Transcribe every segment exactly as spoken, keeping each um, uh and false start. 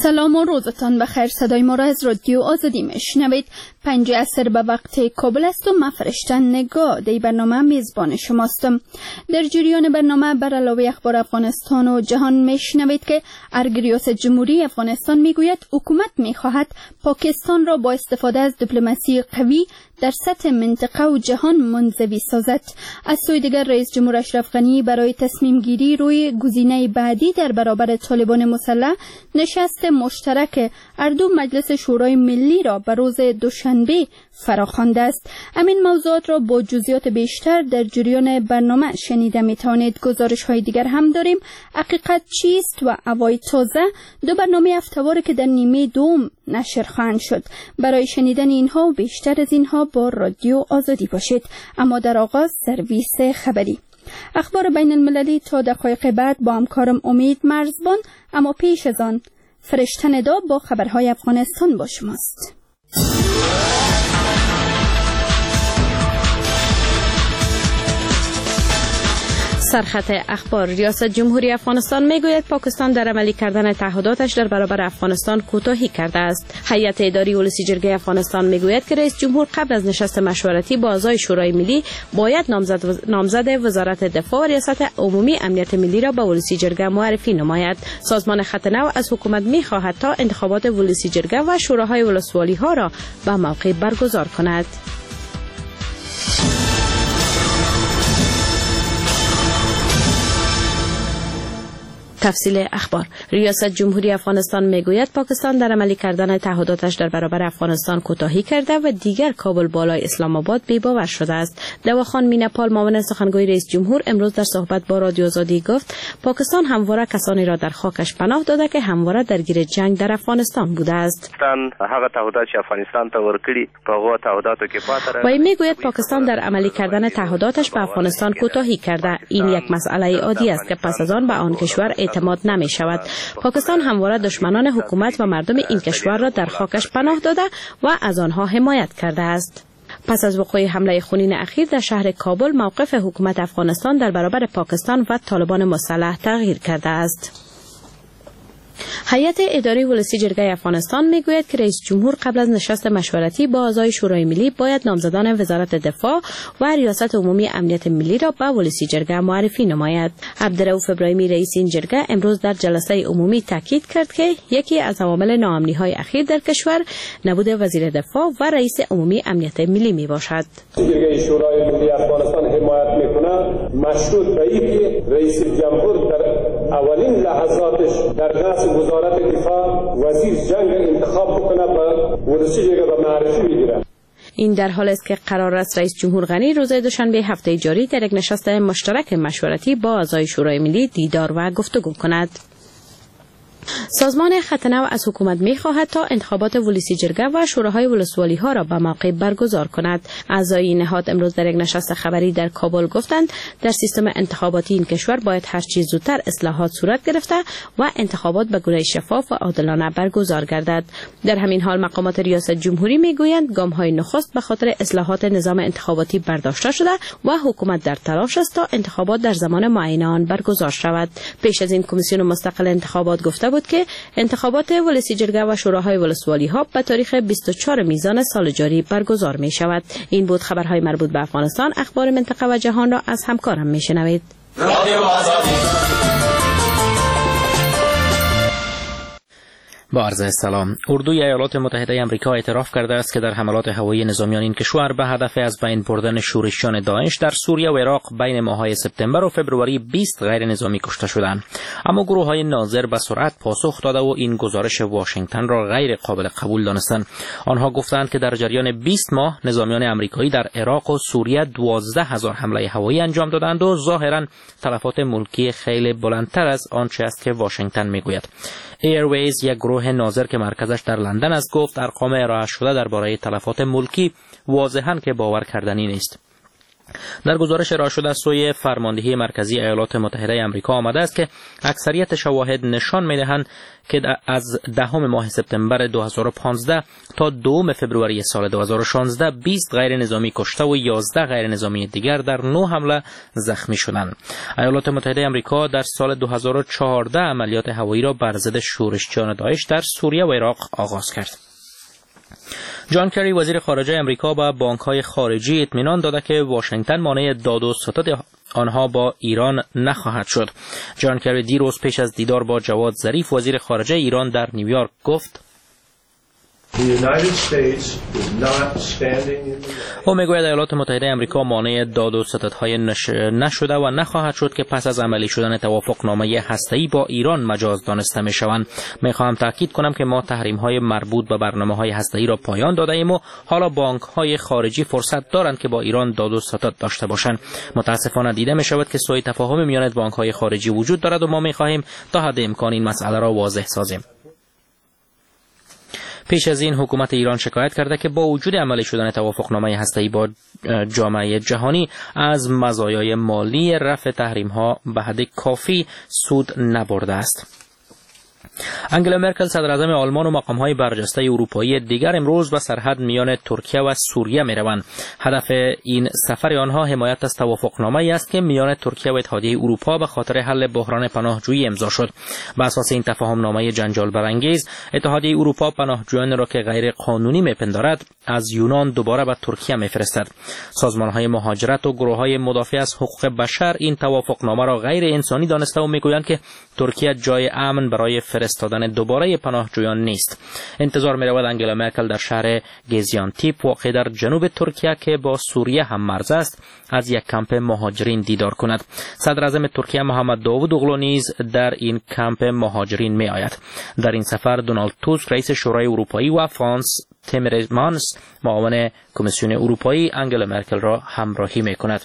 سلام و روزتان بخیر. صدای ما را از رادیو آزادی میشنوید. پنج عصر به وقت کابل است و من فرشتن نگاه دی برنامه میزبان شماستم. در جریان برنامه بر علاوه اخبار افغانستان و جهان میشنوید که ارگریاس جمهوری افغانستان میگوید حکومت میخواهد پاکستان را با استفاده از دیپلماسی قوی در سطح منطقه و جهان منزوی سازد. از سوی دیگر رئیس جمهور اشرف غنی برای تصمیم گیری روی گزینه بعدی در برابر طالبان مسلح نشست مشترک اردو مجلس شورای ملی را به روز دوشنبه فراخوانده است. همین موضوعات را با جزئیات بیشتر در جریان برنامه شنیده می توانید. گزارش های دیگر هم داریم. حقیقت چیست و هوای تازه، دو برنامه هفته‌واره که در نیمه دوم نشر خواهند شد. برای شنیدن اینها و بیشتر از اینها با رادیو آزادی باشید. اما در آغاز سرویس خبری، اخبار بین المللی تا دقایق بعد با همکارم امید مرزبان. اما پیش از آن فرشته ندا با خبرهای افغانستان با شماست. سرخط اخبار. ریاست جمهوری افغانستان میگوید پاکستان در عملی کردن تعهداتش در برابر افغانستان کوتاهی کرده است. هیئت اداری ولسی جرگه افغانستان میگوید که رئیس جمهور قبل از نشست مشورتی با اعضای شورای ملی باید نامزد نامزد وزارت دفاع و ریاست عمومی امنیت ملی را به ولسی جرگه معرفی نماید. سازمان خط نو از حکومت میخواهد تا انتخابات ولسی جرگه و شوراهای ولسوالی ها را به موقع برگزار کند. تفصیل اخبار. ریاست جمهوری افغانستان میگوید پاکستان در عملی کردن تعهداتش در برابر افغانستان کوتاهی کرده و دیگر کابل بالای اسلام آباد بی‌باور شده است. دواخان مینپال معاون سخنگوی رئیس جمهور امروز در صحبت با رادیو آزادی گفت پاکستان همواره کسانی را در خاکش پناه داده که همواره درگیر جنگ در افغانستان بوده است. هغه تعهدات چې افغانستان ته ورکړي په هغه تعهداتو کې پاتره. و میگوید پاکستان در عملی کردن تعهداتش به افغانستان کوتاهی کرده. این یک مسئله عادی است که پس از آن به آن کشور اعتماد نمی شود. پاکستان همواره دشمنان حکومت و مردم این کشور را در خاکش پناه داده و از آنها حمایت کرده است. پس از وقوع حمله خونین اخیر در شهر کابل موقف حکومت افغانستان در برابر پاکستان و طالبان مسلح تغییر کرده است. هیئت اداری ولسی جرگه افغانستان میگوید که رئیس جمهور قبل از نشست مشورتی با اعضای شورای ملی باید نامزدان وزارت دفاع و ریاست عمومی امنیت ملی را به ولسی جرگه معرفی نماید. عبدالرؤوف ابراهیمی رئیس این جرگه امروز در جلسه عمومی تاکید کرد که یکی از عوامل ناامنی‌های اخیر در کشور نبود وزیر دفاع و رئیس عمومی امنیت ملی میباشد. جرگه شورای ملی افغانستان حمایت میکنه مشروط به اینکه رئیس جمهور در اولین لحظاتش در رأس وزارت دفاع وزیر جنگ انتخاب بکنه و ولسی جرگه به معرفی میگیره. این در حال است که قرار است رئیس جمهور غنی روز دوشنبه هفته جاری در یک نشست مشترک مشورتی با اعضای شورای ملی دیدار و گفتگو کند. سازمان خط نو از حکومت می‌خواهد تا انتخابات ولسی جرگه و شوراهای ولسوالی ها را به موقع برگزار کند. اعضای این نهاد امروز در یک نشست خبری در کابل گفتند در سیستم انتخاباتی این کشور باید هر چیز زودتر اصلاحات صورت گرفته و انتخابات به گونه شفاف و عادلانه برگزار گردد. در همین حال مقامات ریاست جمهوری میگویند گام‌های نخست به خاطر اصلاحات نظام انتخاباتی برداشته شده و حکومت در تلاش است تا انتخابات در زمان معین آن برگزار شود. پیش از این کمیسیون مستقل انتخابات گفته بود که انتخابات ولسی جرگه و شوراهای ولسوالی ها به تاریخ بیست و چهارم میزان سال جاری برگزار می شود. این بود خبرهای مربوط به افغانستان. اخبار منطقه و جهان را از همکارم می شنوید. با عرض سلام. اردوی ایالات متحده آمریکا اعتراف کرده است که در حملات هوایی نظامیان این کشور به هدف از بین بردن شورشیان داعش در سوریه و عراق بین ماه‌های سپتامبر و فوریه بیست غیر نظامی کشته شدند. اما گروه‌های ناظر به سرعت پاسخ داده و این گزارش واشنگتن را غیر قابل قبول دانستند. آنها گفتند که در جریان بیست ماه نظامیان آمریکایی در عراق و سوریه دوازده هزار حمله هوایی انجام دادند و ظاهراً تلفات ملکی خیلی بلندتر از آنچه است که واشنگتن میگوید. ایرویز، یک گروه ناظر که مرکزش در لندن است، گفت ارقام ارائه شده درباره تلفات ملکی واضحاً که باور کردنی نیست. در گزارش ارائه شده از سوی فرماندهی مرکزی ایالات متحده آمریکا آمده است که اکثریت شواهد نشان می‌دهند که از دهم ماه سپتامبر دو هزار و پانزده تا دوم فوریه سال دو هزار و شانزده بیست غیر نظامی کشته و یازده غیر نظامی دیگر در نه حمله زخمی شدند. ایالات متحده آمریکا در سال دو هزار و چهارده عملیات هوایی را بر ضد شورشیان داعش در سوریه و عراق آغاز کرد. جان کری وزیر خارجه آمریکا به بانک‌های خارجی اطمینان داده که واشنگتن مانع داد و ستد آنها با ایران نخواهد شد. جان کری دیروز پیش از دیدار با جواد ظریف وزیر خارجه ایران در نیویورک گفت او میگوید ایالات متحده آمریکا مانع داد و ستدهای نش... نشده و نخواهد شد که پس از عملی شدن توافقنامه هسته‌ای با ایران مجاز دانسته میشوند. میخواهم تاکید کنم که ما تحریم‌های مربوط به برنامه‌های هسته‌ای را پایان داده ایم و حالا بانک‌های خارجی فرصت دارند که با ایران داد و ستد داشته باشند. متاسفانه دیده میشود که سوء تفاهم میان بانک‌های خارجی وجود دارد و ما میخواهیم تا حد امکان این مسئله را واضح سازیم. پیش از این حکومت ایران شکایت کرده که با وجود عملی شدن توافقنامه هسته‌ای با جامعه جهانی از مزایای مالی رفع تحریم‌ها به حد کافی سود نبرده است. انگلا مرکل صدراعظم آلمان و مقام‌های برجسته اروپایی دیگر امروز به سرحد میان ترکیه و سوریه می‌روند. هدف این سفر آنها حمایت از توافقنامه‌ای است که میان ترکیه و اتحادیه اروپا به خاطر حل بحران پناهجویی امضا شد. بر اساس این تفاهم‌نامه جنجال برانگیز، اتحادیه اروپا پناهجویان را که غیر قانونی می‌پندارد از یونان دوباره به ترکیه می‌فرستد. سازمان‌های مهاجرت و گروه‌های مدافع از حقوق بشر این توافقنامه را غیر انسانی دانسته و می‌گویند که ترکیه جای امن برای فرستادن دوباره پناهجویان نیست. انتظار می رود انگلا مرکل در شهر گزیانتیپ واقع در جنوب ترکیه که با سوریه هم مرز است از یک کمپ مهاجرین دیدار کند. صدر اعظم ترکیه محمد داوود اوغلو نیز در این کمپ مهاجرین می آید. در این سفر دونالد توسک رئیس شورای اروپایی و فرانس تیمرمانس معاون کمیسیون اروپایی انگلا مرکل را همراهی می کند.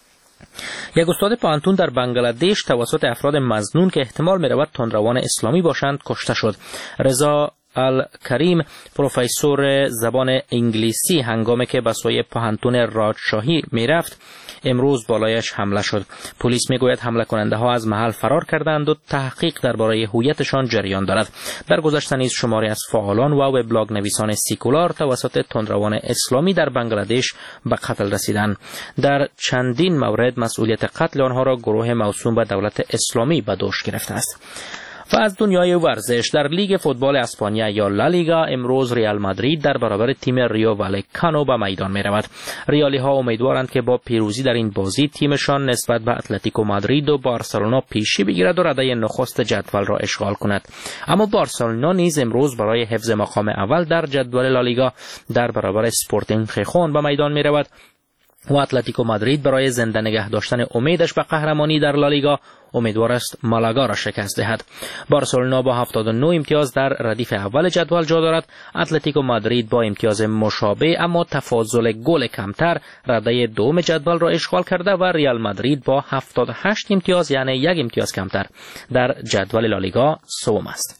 یک استاد پانتون در بنگلادش توسط افراد مظنون که احتمال می رود تندروان اسلامی باشند کشته شد. رضا الکریم پروفسور زبان انگلیسی هنگامی که به سوی پانتون راجشاهی می رفت امروز بالایش حمله شد. پلیس می گوید حمله کننده ها از محل فرار کردند و تحقیق درباره هویتشان جریان دارد. در گذشته نیز شماری از فعالان و وبلاگ نویسان سیکولار توسط تندروان اسلامی در بنگلادش به قتل رسیدند. در چندین مورد مسئولیت قتل آنها را گروه موسوم به دولت اسلامی به دوش گرفته است. و از دنیای ورزش در لیگ فوتبال اسپانیا یا لالیگا امروز ریال مادرید در برابر تیم ریو والکانو به میدان می رود. ریالی ها امیدوارند که با پیروزی در این بازی تیمشان نسبت به اتلتیکو مادرید و بارسلونا پیشی بگیرد و رده نخست جدول را اشغال کند. اما بارسلونا نیز امروز برای حفظ مقام اول در جدول لالیگا در برابر اسپورتینگ خیخون به میدان می رود و اتلتیکو مادرید برای زنده نگه داشتن امیدش به قهرمانی در لالیگا امیدوار است مالاگا را شکست دهد. بارسلونا با هفتاد و نه امتیاز در ردیف اول جدول جا دارد. اتلتیکو مادرید با امتیاز مشابه اما تفاضل گل کمتر رده دوم جدول را اشغال کرده و ریال مادرید با هفتاد و هشت امتیاز یعنی یک امتیاز کمتر در جدول لالیگا سوم است.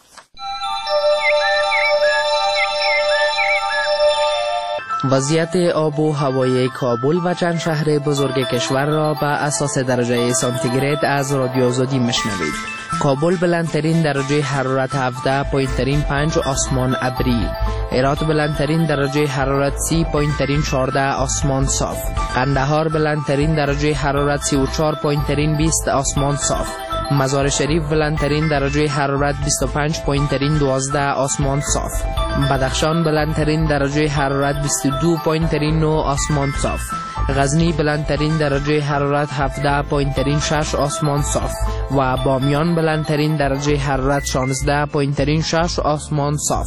وضعیت آب و هوای کابل و چند شهر بزرگ کشور را به اساس درجه سانتیگراد از رادیو آزادی میشنوید. کابل بلندترین درجه حرارت هفده پایینترین پنج آسمان ابری. هرات بلندترین درجه حرارت سی پایینترین چهارده آسمان صاف. قندهار بلندترین درجه حرارت سی و چهار پایینترین بیست آسمان صاف. مزار شریف بلندترین درجه حرارت بیست و پنج پایینترین دوازده آسمان صاف. بدخشان بلندترین درجه حرارت بیست و دو پایینترین نه آسمان صاف. غزنی بلندترین درجه حرارت هفده پایینترین شش آسمان صاف و بامیان بلندترین درجه حرارت شانزده پایینترین شش آسمان صاف.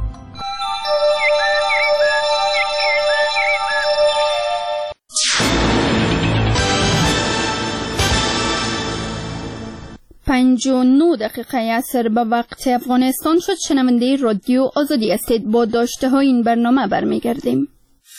پنج و نه دقیقه عصر به وقت افغانستان شد. شنونده رادیو آزادی هستید. با داشته های این برنامه برمیگردیم.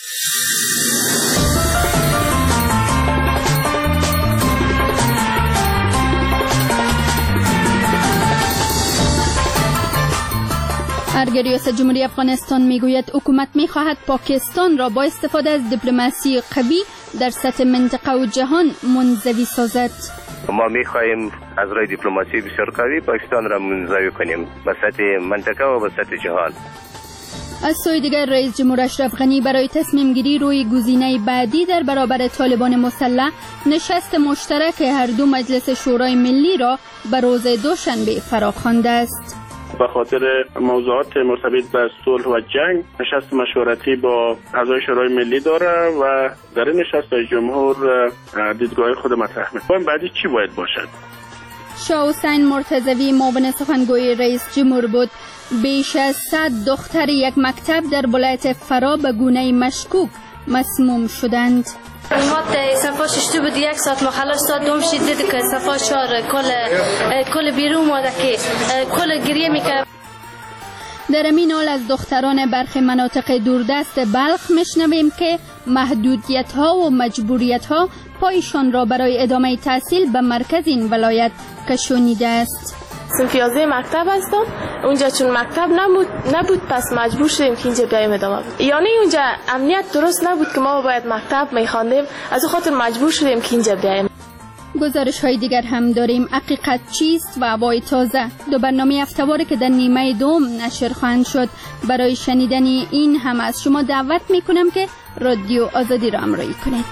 ارگ ریاست جمهوری افغانستان میگوید حکومت میخواهد پاکستان را با استفاده از دیپلماسی قوی در سطح منطقه و جهان منزوی سازد. ما می‌خواهیم از راه دیپلماسی بسیار قوی پاکستان را منزوی کنیم به سطح منطقه و به سطح جهان. از سوی دیگر رئیس جمهور اشرف غنی برای تصمیم گیری روی گزینه بعدی در برابر طالبان مسلح نشست مشترک هر دو مجلس شورای ملی را به روز دوشنبه فراخوانده است. به خاطر موضوعات مرتبط به صلح و جنگ نشست مشورتی با اعضای شورای ملی داره و در این نشست رئیس جمهور دیدگاه خود مطرح می‌کنه. بعدی چی باید باشد؟ شاه حسین مرتضوی معاون سخنگوی رئیس جمهور بود. بیش از صد دختر یک مکتب در ولایت فرا به گونه مشکوک مسموم شدند. مات صفا ششته بود یک ساعت مخلص ساعت دوم شد دید که صفا چهار کل کل بیرون ماده که کل گریه میکرد. در امین حال از دختران برخی مناطق دوردست بلخ میشنویم که محدودیت ها و مجبوریت ها پایشان را برای ادامه تحصیل به مرکز این ولایت کشانیده است. صنف یازده مکتب هستم. اونجا چون مکتب نبود نبود پس مجبور شدیم که اینجا بیایم ادامه بدیم. یعنی اونجا امنیت درست نبود که ما باید مکتب میخواندیم، از خاطر مجبور شدیم که اینجا بیایم. گزارش های دیگر هم داریم. حقیقت چیست و هوای تازه، دو برنامه هفته‌واره که در نیمه دوم نشر خواهند شد. برای شنیدن این هم از شما دعوت میکنم که رادیو آزادی را همراهی کنید.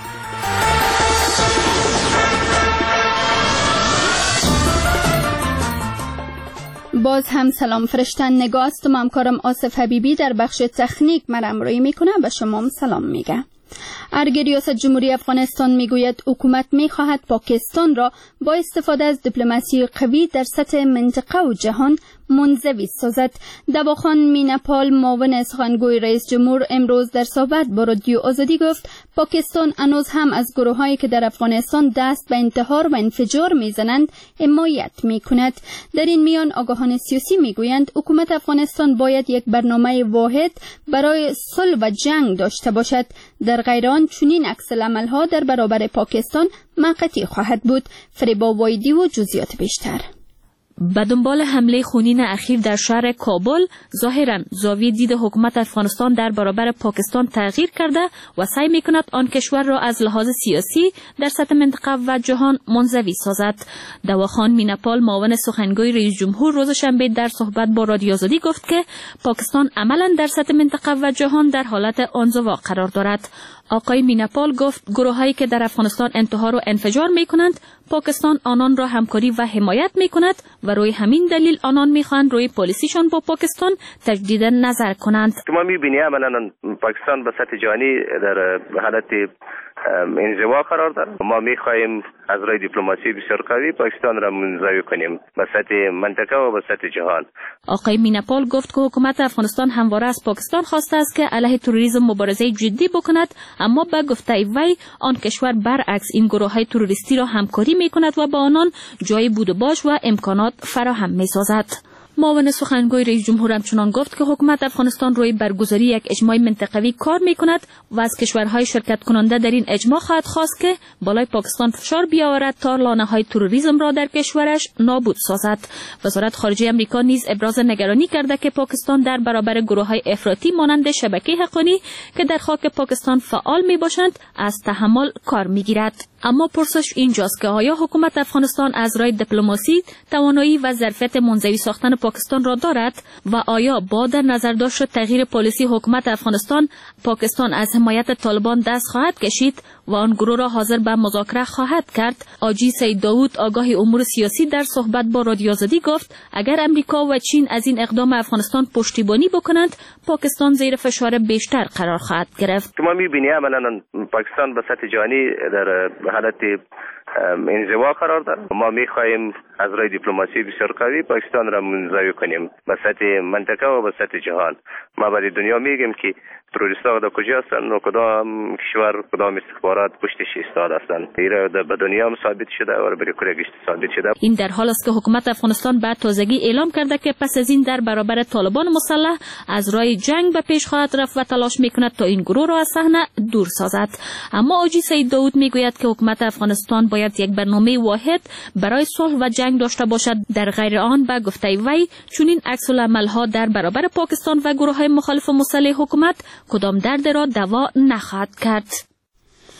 باز هم سلام فرشتن نگاه است و همکارم آصف حبیبی در بخش تکنیک مرا همراهی میکنه. به شما هم سلام میگه. ارگ ریاست جمهوری افغانستان میگوید حکومت میخواهد پاکستان را با استفاده از دیپلماسی قوی در سطح منطقه و جهان منزوی سازد. دواخان میناپال معاون سخنگوی رئیس جمهور امروز در صحبت با رادیو آزادی گفت پاکستان هنوز هم از گروهایی که در افغانستان دست به انتحار و انفجار میزنند حمایت میکند. در این میان آگاهان سیاسی میگویند حکومت افغانستان باید یک برنامه واحد برای صلح و جنگ داشته باشد. در غیر آن چنین عکس العمل‌ها در برابر پاکستان موقتی خواهد بود. فریبا وایدی و جزئیات بیشتر. به دنبال حمله خونین اخیر در شهر کابل، ظاهراً زاویه دید حکومت افغانستان در برابر پاکستان تغییر کرده و سعی می‌کند آن کشور را از لحاظ سیاسی در سطح منطقه و جهان منزوی سازد. دواخان میناپال معاون سخنگوی رئیس جمهور روز شنبه در صحبت با رادیو آزادی گفت که پاکستان عملاً در سطح منطقه و جهان در حالت انزوا قرار دارد. آقای میناپال گفت گروهایی که در افغانستان انتحار و انفجار می‌کنند پاکستان آنان را همکاری و حمایت می‌کند و روی همین دلیل آنان می‌خواهند روی پالیسیشان با پاکستان تجدید نظر کنند. ما می‌بینیم عملاً پاکستان به سطح جهانی در حالت انزوا قرار دارد. ما می‌خواهیم از راه دیپلماسی بسیار قوی پاکستان را منزوی کنیم به سطح منطقه و به سطح جهان. آقای میناپال گفت که حکومت افغانستان همواره از پاکستان خواسته است که علیه تروریسم مبارزه جدی بکند، اما به گفته وی آن کشور برعکس این گروه‌های تروریستی را همکاری می‌کند و با آنان جای بود و باش و امکانات فراهم می‌سازد. معاون سخنگوی رئیس جمهور همچنان گفت که حکومت افغانستان روی برگزاری یک اجماع منطقوی کار می‌کند و از کشورهای شرکت کننده در این اجماع خواهد خواست که بالای پاکستان فشار بیاورد تا لانه‌های تروریسم را در کشورش نابود سازد. وزارت خارجه آمریکا نیز ابراز نگرانی کرده که پاکستان در برابر گروه‌های افراطی مانند شبکه حقانی که در خاک پاکستان فعال می‌باشند از تحمل کار می‌گیرد. اما پرسش اینجاست که آیا حکومت افغانستان از راه دیپلماسی توانایی و ظرفیت منزوی ساختن پاکستان را دارد و آیا با در نظر داشت تغییر پالیسی حکومت افغانستان پاکستان از حمایت طالبان دست خواهد کشید و آن گروه را حاضر به مذاکره خواهد کرد؟ آجی سید داوود آگاه امور سیاسی در صحبت با رادیو آزادی گفت اگر امریکا و چین از این اقدام افغانستان پشتیبانی بکنند پاکستان زیر فشار بیشتر قرار خواهد گرفت. ما می‌بینیم عملاً پاکستان به سطح جهانی در حالت انزوا قرار دارد. ما می‌خواهیم از راه دیپلماسی بسیار قوی پاکستان را منزوی کنیم به سطح منطقه و به سطح جهان. ما برای دنیا میگیم که تروریست‌ها در کجا هستند و کدام کشور کدام استخبارات پشتش ایستاده هستند. ایرا به دنیا هم ثابت شده و برای کره ثابت شده. این در حال است که حکومت افغانستان به تازگی اعلام کرده که پس از این در برابر طالبان مسلح از راه جنگ به پیش خواهد رفت و تلاش میکند تا این گروه را از صحنه دور سازد. اما آجی سید داوود میگوید که حکومت افغانستان باید یک برنامه واحد برای صلح و جنگ داشته باشد. در غیر آن به گفته وی چنین عکس العمل‌ها در برابر پاکستان و گروه‌های مخالف مسلح حکومت کدام درد را دوا نخواهد کرد.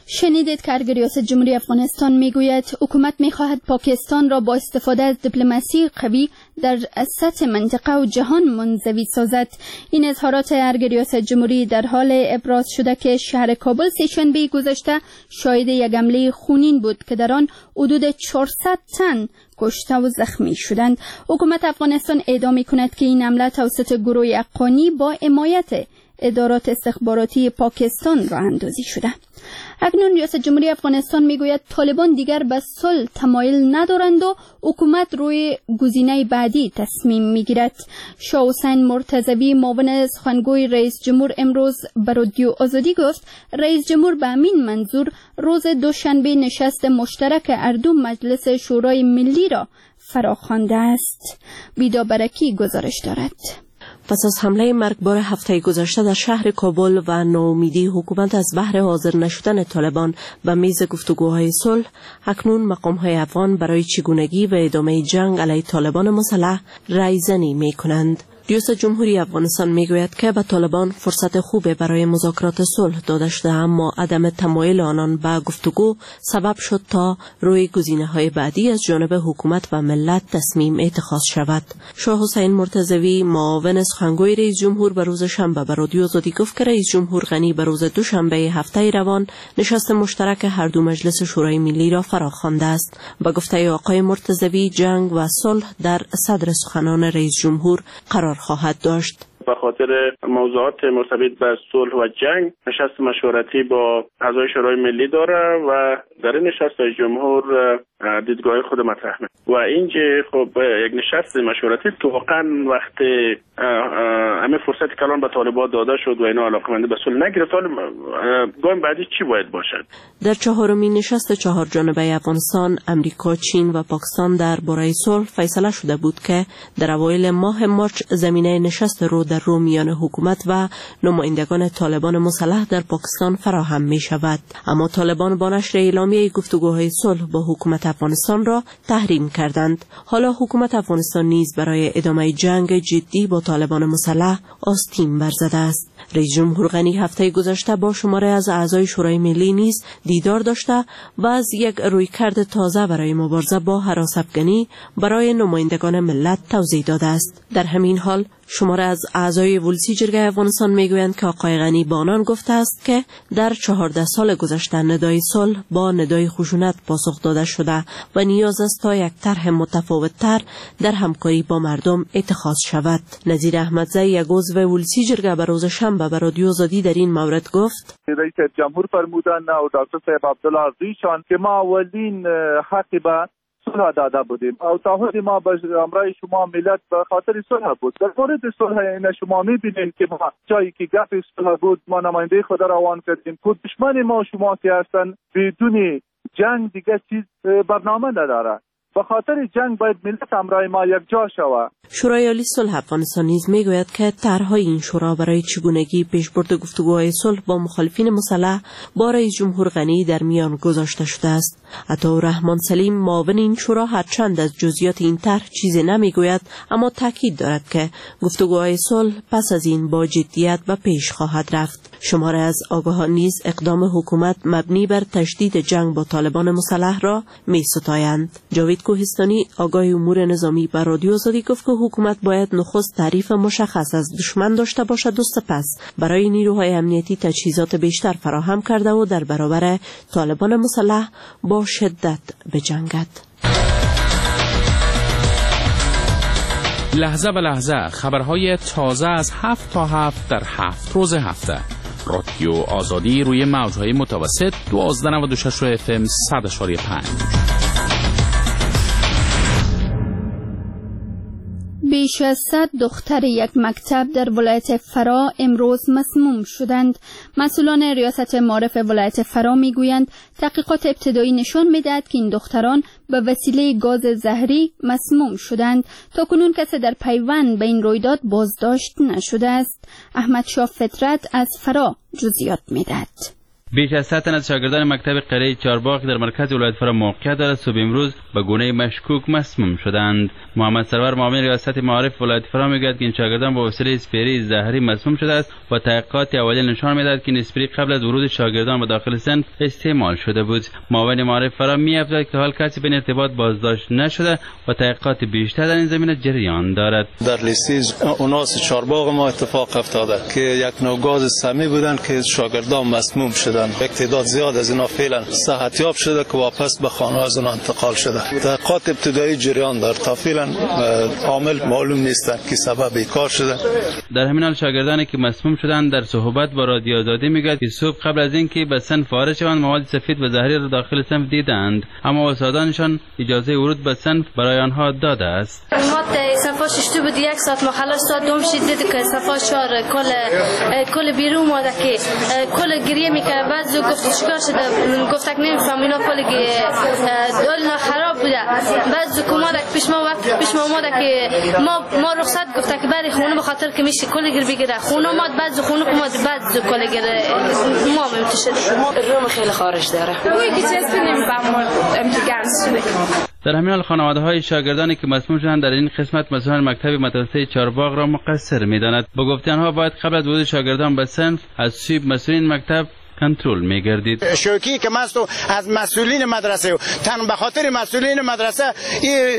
شنیدید که ارگ ریاست جمهوری افغانستان میگوید حکومت میخواهد پاکستان را با استفاده از دیپلماسی قوی در سطح منطقه و جهان منزوی سازد. این اظهارات ارگ ریاست جمهوری در حال ابراز شده که شهر کابل سه‌شنبه گذشته شاهد یک حمله خونین بود که در آن حدود چهارصد تن کشته و زخمی شدند. حکومت افغانستان ادعا می‌کند که این حمله توسط گروه افغانی با حمایت ادارات استخباراتی پاکستان راه اندازی شده. اکنون ریاست جمهوری افغانستان میگوید طالبان دیگر به صلح تمایل ندارند و حکومت روی گزینه بعدی تصمیم میگیرد. شاه حسین مرتضوی معاون سخنگوی رئیس جمهور امروز به رادیو آزادی گفت رئیس جمهور به همین منظور روز دوشنبه نشست مشترک هر دو مجلس شورای ملی را فراخوانده است. بیدا برکی گزارش دارد. پس از حمله مرگبار هفته گذشته در شهر کابل و ناامیدی حکومت از بهر حاضر نشدن طالبان به میز گفتگوهای صلح، اکنون مقام‌های افغان برای چگونگی و ادامه جنگ علیه طالبان مسلح رایزنی می‌کنند. ریاست جمهوری افغانستان میگوید که به طالبان فرصت خوبی برای مذاکرات صلح داده شده، اما عدم تمایل آنان به گفتگو سبب شد تا روی گزینه‌های بعدی از جانب حکومت و ملت تصمیم اتخاذ شود. شاه حسین مرتضوی معاون سخنگوی رئیس جمهور به روز شنبه به رادیو آزادی گفت که رئیس جمهور غنی به روز دوشنبه هفته روان نشست مشترک هر دو مجلس شورای ملی را فراخوانده است. با گفته آقای مرتضوی جنگ و صلح در صدر سخنان رئیس جمهور قرار خواهد داشت. به خاطر موضوعات مرتبط به صلح و جنگ نشست مشورتی با اعضای شورای ملی داره و در این نشست رئیس جمهور دیدگاه خود مطرح می‌کنه و اینجا خب یک نشست مشورتی تو واقعا وقت همه فرصت کلان به طالبان داده شد و اینا علاقمند به صلح نگرفت. گام بعدی چی باید باشد؟ در چهارمین نشست چهار جانبه افغانستان، امریکا، چین و پاکستان در باره صلح فیصله شده بود که در اوایل ماه مارچ زمینه نشست رو در رو میان حکومت و نمایندگان طالبان مسلح در پاکستان فراهم می شود. اما طالبان با نشر اعلامیه گفتگوهای صلح با حکومت افغانستان را تحریم کردند. حالا حکومت افغانستان نیز برای ادامه جنگ جدی با طالبان مسلح آستین برزده است. رئیس جمهور غنی هفته گذشته با شماره از اعضای شورای ملی نیز دیدار داشته و از یک رویکرد تازه برای مبارزه با هراس‌افکنی برای نمایندگان ملت توضیح داده است. در همین حال شماره از اعضای ولسی جرگه افغانستان میگویند که آقای غنی با آنان گفته است که در چهارده سال گذشته ندای صلح با ندای خشونت پاسخ داده شده و نیاز است تا یک طرح متفاوت‌تر در همکاری با مردم اتخاذ شود. نظیر احمدزی یک عضو ولسی جرگه به روز شنبه به رادیو آزادی در این مورد گفت رئیس جمهور فرمودن و دکتر صاحب عبدالله عزیزشان که ما اولین حق به صلح داده بودیم او تعهد ما به امرای شما ملت به خاطر صلح بود. در مورد صلح این شما میبینید که ما جایی که گپ صلح بود ما نماینده خود را روان کردیم. خود دشمن ما شما که هستن بدون جنگ دیگه چیز برنامه نداره. به خاطر جنگ باید ملت امرای ما یک جا شود. شورای عالی صلح افغانستان نیز میگوید که طرح‌های این شورا برای چگونگی پیشبرد گفتگوهای صلح با مخالفین مسلح با رئیس جمهور غنی در میان گذاشته شده است. عطاالرحمن سلیم معاون این شورا هرچند از جزئیات این طرح چیزی نمیگوید، اما تاکید دارد که گفتگوهای صلح پس از این با جدیت و پیش خواهد رفت. شماره از آگاهان نیز اقدام حکومت مبنی بر تشدید جنگ با طالبان مسلح را می‌ستایند. جاوید کوهستانی آگاه امور نظامی به رادیو آزادی گفت که حکومت باید نخست تعریف مشخص از دشمن داشته باشد و سپس برای نیروهای امنیتی تجهیزات بیشتر فراهم کرده و در برابر طالبان مسلح با شدت بجنگد. لحظه به لحظه خبرهای تازه از هفت تا هفت در هفت روز هفته. رادیو آزادی روی موجهای متوسط دوازده و نود و شش اف ام صد اشاری پنج. بیش از صد دختر یک مکتب در ولایت فرا امروز مسموم شدند. مسئولان ریاست معارف ولایت فرا میگویند تحقیقات ابتدایی نشان میدهد که این دختران به وسیله گاز زهری مسموم شدند. تاکنون کسی در پیوند به این رویداد بازداشت نشده است. احمد شاه فطرت از فرا جزئیات میدهد. بیش از صد تن از شاگردان مکتب قلعه چهارباغ در مرکز ولایت فرا موقعیت دارد صبح امروز به گونه مشکوک مسموم شدند. محمد سرور معاون ریاست معارف ولایت فرا میگوید که این شاگردان با وسیله اسپری زهری مسموم شده است و تحقیقات اولیه نشان میدهد که این اسپری قبل از ورود شاگردان به داخل صنف استعمال شده بود. معاون معارف فرا میافزاید که حال کسی به این ارتباط بازداشت نشده و تحقیقات بیشتر در این زمینه جریان دارد. در لیست اوناس چهارباغ ما اتفاق افتاده که یک نوع گاز سمی بودند که شاگردان مسموم شدند. یک تعداد زیاد از اینا فعلا صحتیاب شده که واپس به خانه از اونها انتقال شده. تحقیقات ابتدایی جریان دارد تا فعلا عامل معلوم نیست که سبب کار شده. در همین حال شاگردانی که مسموم شدند در صحبت با رادیو آزادی میگوید که صبح قبل از اینکه به صنف وارد شوند مواد سفید و زهری را داخل صنف دیدند، اما استادانشان اجازه ورود به صنف برای آنها داده است. ما صفحه شش بود یک ساعت ما خلاص داد دوم شد دید که صفحه چهار کل کل بیرون اومده که کل گریه میکرد. بعد زو گفت چیکار شده؟ گفت که نمیفهم اینا کل دلنا خراب بوده. بعد زو کمادک پیش ما وقت پیش ما اومده که ما ما رخصت گفت که بری خونه به خاطر که میشه کل گیر بگیره خونه ما. بعد زو خونه کماد بعد زو کل گیر ما میتشه روم خیلی خارج داره. کوی که چیزی نمیفهم امتحان شده. در همین حال خانواده های شاگردانی که مسموم شدند در این قسمت مسئولان مکتب مدرسه چهارباغ را مقصر می‌دانند. با گفته آنها باید قبل از ورود شاگردان به صنف از سوی مسئولین مکتب کنترل می‌گردید. شوکی که ماست از مسئولین مدرسه و تن به خاطر مسئولین مدرسه این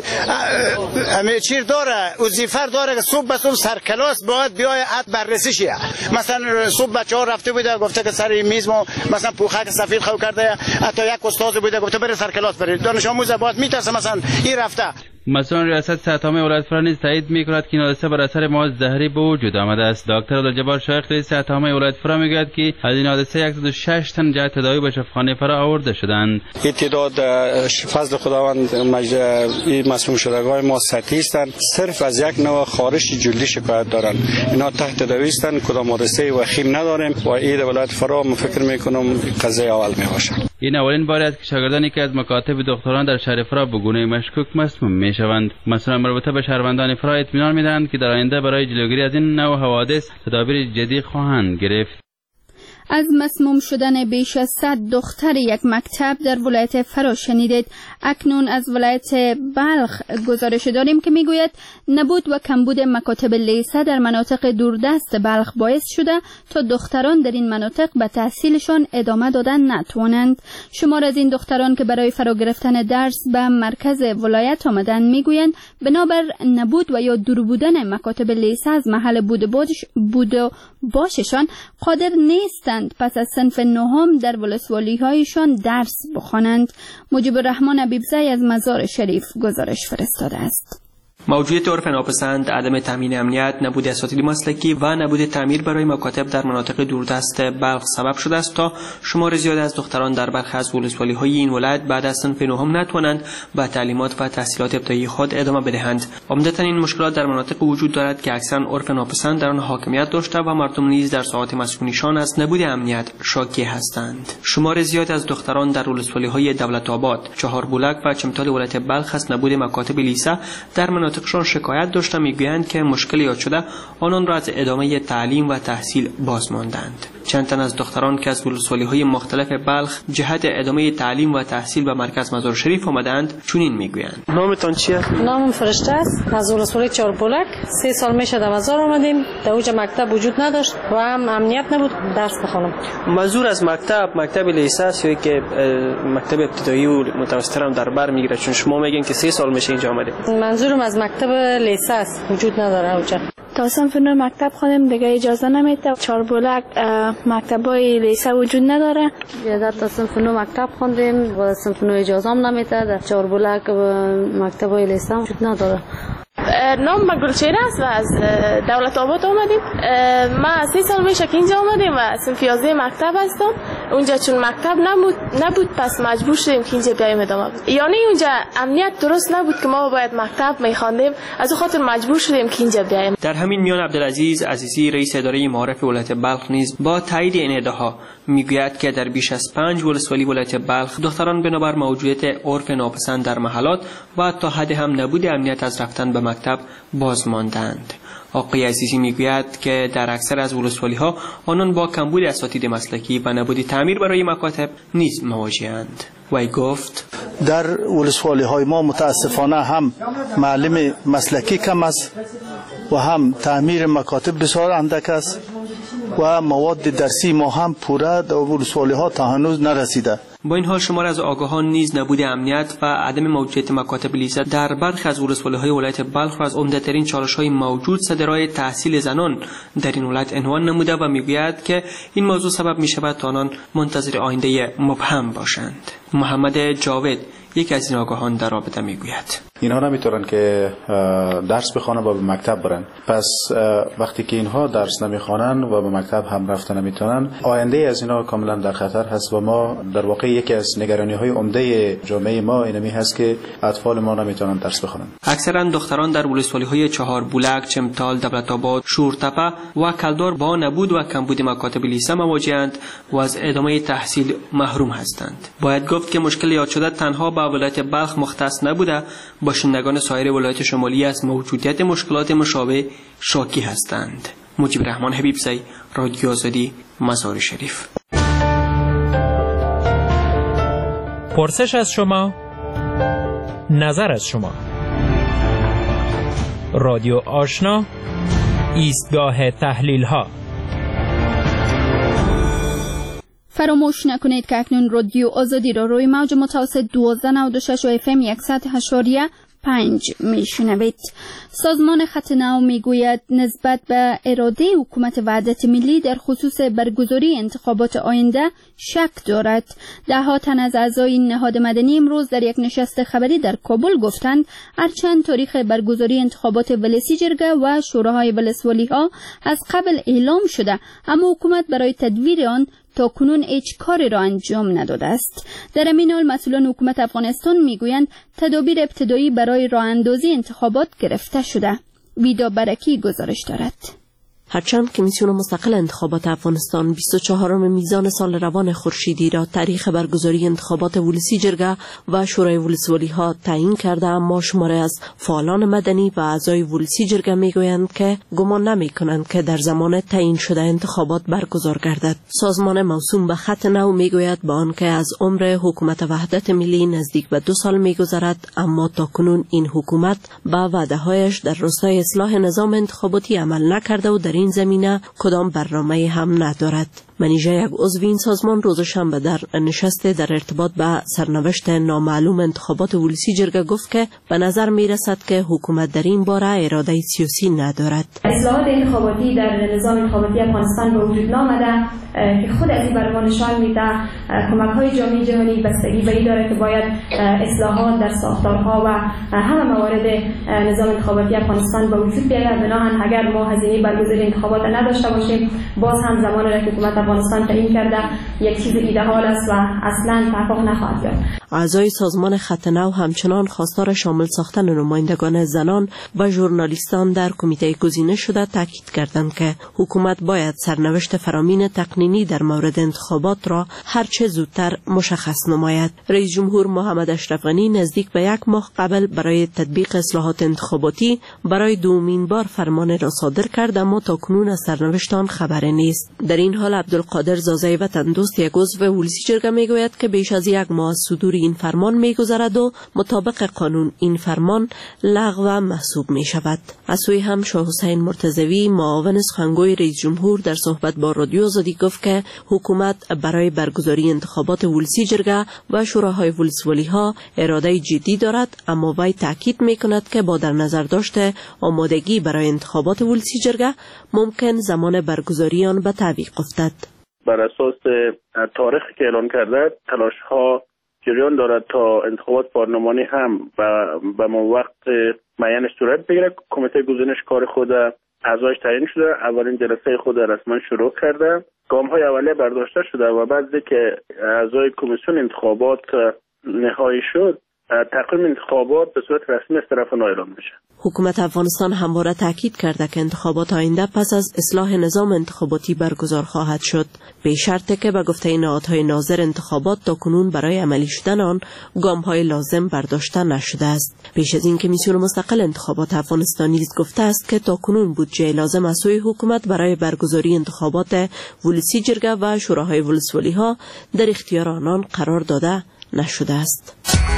امیچیر داره وظیفه داره که صبح به صبح سر کلاس باید بیای ات بررسی شه. مثلا صبح بچه‌ها رفته بوده گفته که سر میز ما مثلا پوخک سفید خو کرده، حتی یک استاد بوده گفته بره سر کلاس برید. دانش آموز باید میترسه مثلا این رفته. مسئول ریاست صحت عامه ولایت فرا نیز تایید می‌کند که این حادثه بر اثر مواد زهری به وجود آمده است. دکتر عبدالجبار شایخ رئیس صحت عامه ولایت فرا میگوید که از این حادثه صد و شش تن جهت تداوی به شفاخانه فرا آورده شدند. این تعداد فضل خداوند این مسموم شدگان ما سطحی هستند، صرف از یک نوع خارش جلدی شکایت دارند. اینا تحت تداوی هستند، کدام حادثه وخیم نداریم و این ولایت فرا من فکر میکنم قضیه اول میباشه. این اولین باری است که شاگردانی که از مکاتب دکتران در شهر فرا به گونه مشکوک مسموم میشوند. مسئولان مربوطه به شهروندان فرا اطمینان میدهند که در آینده برای جلوگیری از این نوع حوادث تدابیر جدی خواهند گرفت. از مسموم شدن بیش از صد دختر یک مکتب در ولایت فرا شنیدید. اکنون از ولایت بلخ گزارش داریم که میگوید نبود و کمبود مکاتب لیسه در مناطق دوردست بلخ باعث شده تا دختران در این مناطق به تحصیلشان ادامه دادن نتوانند. شمار از این دختران که برای فرا گرفتن درس به مرکز ولایت آمدند میگویند بنابر نبود و یا دور بودن مکاتب لیسه از محل بود بود و باششان قادر نیستند پس از صنف نهم در ولسوالی هایشان درس بخوانند. مجیب الرحمن حبیبزی از مزار شریف گزارش فرستاده است. موجودیت عرف ناپسند، عدم تامین امنیت، نبود اساتید مسلکی و نبود تعمیر برای مکاتب در مناطق دوردست بلخ سبب شده است تا شمار زیاد از دختران در برخی از ولسوالی‌های این ولایت بعد از صنف نهم نتوانند به تعلیمات و تحصیلات ابتدایی خود ادامه بدهند. عمدتاً این مشکلات در مناطق وجود دارد که اکثرا عرف ناپسند در آن حاکمیت داشته و مردم نیز در ساعات مسکونیشان از نبود امنیت شاکی هستند. شمار زیاد از دختران در ولسوالی‌های دولت آباد، چهاربولک و چمتال ولایت بلخ از نبود مکاتب لیسه در مناطق شان شکایت داشته میگویند که مشکل ایجاد شده آنان را از ادامه تعلیم و تحصیل باز ماندند. چند تن از دختران که از ولسوالی‌های مختلف بلخ جهت ادامه تعلیم و تحصیل به مرکز مزار شریف آمدند چنین میگویند. نامتان چیه؟ نامم فرشته است. از ولسوالی چهاربولک سه سال میشه در مزار آمدیم. در اونجا مکتب وجود نداشت و هم امنیت نبود درس بخونم. منظور از مکتب مکتب لیسه است یا که مکتب ابتدایی و متوسط هم در بر میگیره؟ چون شما میگین که سه سال میشه اینجا آمدید. منظورم از مکتب لیسه است، وجود نداره اونجا. تا صنف نو مکتب خونیم دیگه اجازه نمیده. چهاربولک مکتبای لیسه وجود نداره. در تا صنف نو مکتب خوندیم و صنف نو اجازه هم نمیده. در چهاربولک مکتبای لیسه وجود نداره. نام ما گلچهره است و از دولت آباد آمدیم. ما سی سال میشه که اینجا آمدیم و صنف یازده مکتب هستم. اونجا چون مکتب نبود نبود پس مجبور شدیم که اینجا بیایم ادامه بدیم. یعنی اونجا امنیت درست نبود که ما باید مکتب میخواندیم، از اون خاطر مجبور شدیم که اینجا بیایم. در همین میان عبدالعزیز عزیزی رئیس اداره معارف ولایت بلخ نیز با تایید این ادعاها میگوید که در بیش از پنج ولسوالی ولایت بلخ دختران بنابر موجودیت عرف ناپسند در محلات و تا حد هم نبود امنیت از رفتن به مکتب باز ماندند. آقای عزیزی میگوید که در اکثر از ولسوالی‌ها آنان با کمبود اساتید مسلکی و نبود تعمیر برای مکاتب نیز مواجه‌اند. وی گفت در ولسوالی‌های ما متاسفانه هم معلم مسلکی کم است و هم تعمیر مکاتب بسیار اندک است و مواد درسی ما هم پوره در ولسوالی‌ها تا هنوز نرسیده. با این حال شمار از آگاهان نیز نبود امنیت و عدم موجودیت مکاتب لیسه در برخی از ولسوالی‌های ولایت بلخ را از عمده‌ترین چالش‌های موجود صدرای تحصیل زنان در این ولایت عنوان نموده و میگوید که این موضوع سبب می‌شود تا آنان منتظر آینده مبهم باشند. محمد جاوید یک از این آگاهان در رابطه میگوید اینها نمیتونن که درس بخوانن و به مکتب برن. پس وقتی که اینها درس نمیخوانن و به مکتب هم رفتن نمیتونن، آینده از اینها کاملا در خطر هست و ما در واقع یکی از نگرانی های عمده جامعه ما اینمی هست که اطفال ما نمیتونن درس بخوانن. اکثرا دختران در ولسوالی‌های چهار بولک، چمتال، دولت‌آباد، شورتپه و کلدار با نبود و کمبود مکاتب لیسه مواجه‌اند و از ادامه تحصیل محروم هستند. باید گفت که مشکل یاد شده تنها به ولایت بلخ مختص نبوده، باشندگان سایر ولایت شمالی از موجودیت مشکلات مشابه شاکی هستند. مجیب رحمان حبیبزی، رادیو آزادی، مزار شریف. پرسش از شما، نظر از شما. رادیو آشنا، ایستگاه تحلیل ها. فراموش نکنید که اکنون رادیو آزادی را روی موج متوسط دوازده نود و شش و اف ام صد و هشت پنج میشنوید. سازمان خط نو میگوید نسبت به اراده حکومت وحدت ملی در خصوص برگزاری انتخابات آینده شک دارد. ده ها تن از اعضای این نهاد مدنی امروز در یک نشست خبری در کابل گفتند هرچند تاریخ برگزاری انتخابات ولسی جرگه و شوراهای ولسوالی ها از قبل اعلام شده، اما حکومت برای تدویر آن تا کنون هیچ کاری را انجام نداده است. در همین حال مسئولان حکومت افغانستان میگویند تدابیر ابتدایی برای راه اندازی انتخابات گرفته شده. ویدا برکی گزارش دارد. هرچند کمیسیون مستقل انتخابات افغانستان بیست و چهارم میزان سال روان خورشیدی را تاریخ برگزاری انتخابات ولسی جرگه و شورای ولسوالی ها تعیین کرده، اما شماره از فعالان مدنی و اعضای ولسی جرگه میگویند که گمان نمیکنند که در زمان تعیین شده انتخابات برگزار گردد. سازمان موسوم به خط نو میگوید با آنکه از عمر حکومت وحدت ملی نزدیک به دو سال میگذرد، اما تاکنون این حکومت به وعده‌هایش در راستای اصلاح نظام انتخاباتی عمل نکرده و در این زمینه کدام برنامه هم ندارد. منیژه یک عضو این سازمان روز شنبه در نشست در ارتباط به سرنوشت نامعلوم انتخابات ولسی جرگه گفت که به نظر می رسد که حکومت در این باره اراده سیاسی ندارد. اصلاحات انتخاباتی در نظام انتخاباتی افغانستان به وجود نامده که خود از این برنامه نشان میده کمک های جامعه جهانی بستگی به این داره که باید اصلاحات در ساختارها و همه موارد نظام انتخاباتی افغانستان به وجود بیاید. بنابراین اگر ما هزینه برگزاری انتخابات نداشته باشیم، باز هم زمان را که حکومت افغانستان تعیین کرده یک چیز ایدئال است و اصلا تحقق نخواهد یافت. اعضای سازمان خط نو همچنان خواستار شامل ساختن نمایندگان زنان و ژورنالیستان در کمیته گزینه شده تاکید کردند که حکومت باید سرنوشت فرامین تقنینی در مورد انتخابات را هرچه زودتر مشخص نماید. رئیس جمهور محمد اشرف غنی نزدیک به یک ماه قبل برای تطبیق اصلاحات انتخاباتی برای دومین بار فرمان را صادر کرد، اما تاکنون از سرنوشت آن خبری نیست. در این حال عبدالقادر زازای وطن دوست یک عضو ولسی جرگه میگوید که بیش از یک ماه از صدور این فرمان میگذرد و مطابق قانون این فرمان لغو محسوب می شود. از سوی هم شاه حسین مرتضوی معاون سخنگوی رئیس جمهور در صحبت با رادیو آزادی گفت که حکومت برای برگزاری انتخابات ولسی جرگه و شوراهای ولسوالی ها اراده جدی دارد، اما وی تاکید می کند که با در نظر داشته آمادگی برای انتخابات ولسی جرگه ممکن زمان برگزاری آن به تعویق افتد. بر اساس تاریخی که اعلان کرده تلاش ها جریان دارد تا انتخابات پارلمانی هم به وقت معین صورت بگیره. کمیته گزینش کار خود اعضایش تعیین شده، اولین جلسه خود رسما شروع کرده، گام های اولیه برداشته شده و بعد که اعضای کمیسیون انتخابات نهایی شد تقویم انتخابات به صورت رسمی از طرف آنها اعلام بشه. حکومت افغانستان همواره تاکید کرده که انتخابات آینده پس از اصلاح نظام انتخاباتی برگزار خواهد شد، به شرطی که به گفته نهادهای ناظر انتخابات تاکنون برای عملی شدن آن گام‌های لازم برداشته نشده است. پیش از این کمیسیون مستقل انتخابات افغانستان نیز گفته است که تاکنون بودجه لازم از سوی حکومت برای برگزاری انتخابات ولسی جرگه و شوراهای ولسوالی‌ها در اختیار آنان قرار داده نشده است.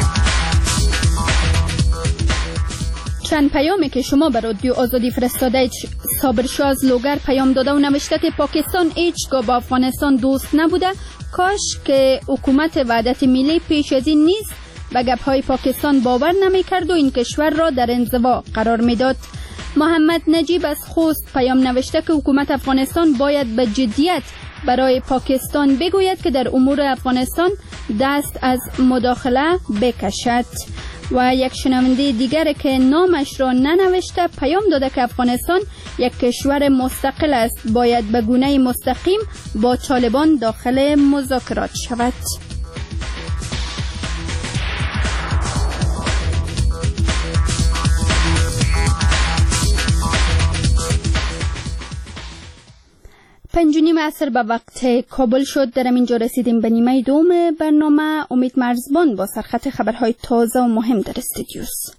چند پیامی که شما به رادیو آزادی فرستاده صابرشاه از لوگر پیام داده و نوشته که پاکستان هیچگاه با افغانستان دوست نبوده، کاش که حکومت وحدت ملی پیش از این نیز به گپ‌های پاکستان باور نمی‌کرد و این کشور را در انزوا قرار می‌داد. محمد نجیب از خوست پیام نوشته که حکومت افغانستان باید به جدیت برای پاکستان بگوید که در امور افغانستان دست از مداخله بکشد. و یک شنونده دیگر که نامش را ننوشته پیام داده که افغانستان یک کشور مستقل است، باید به گونه مستقیم با طالبان داخل مذاکرات شود. پنج و نیم عصر به وقت کابل شد. در اینجا رسیدیم به نیمه دوم برنامه. امید مرزبان با سرخط خبرهای تازه و مهم در استودیوست.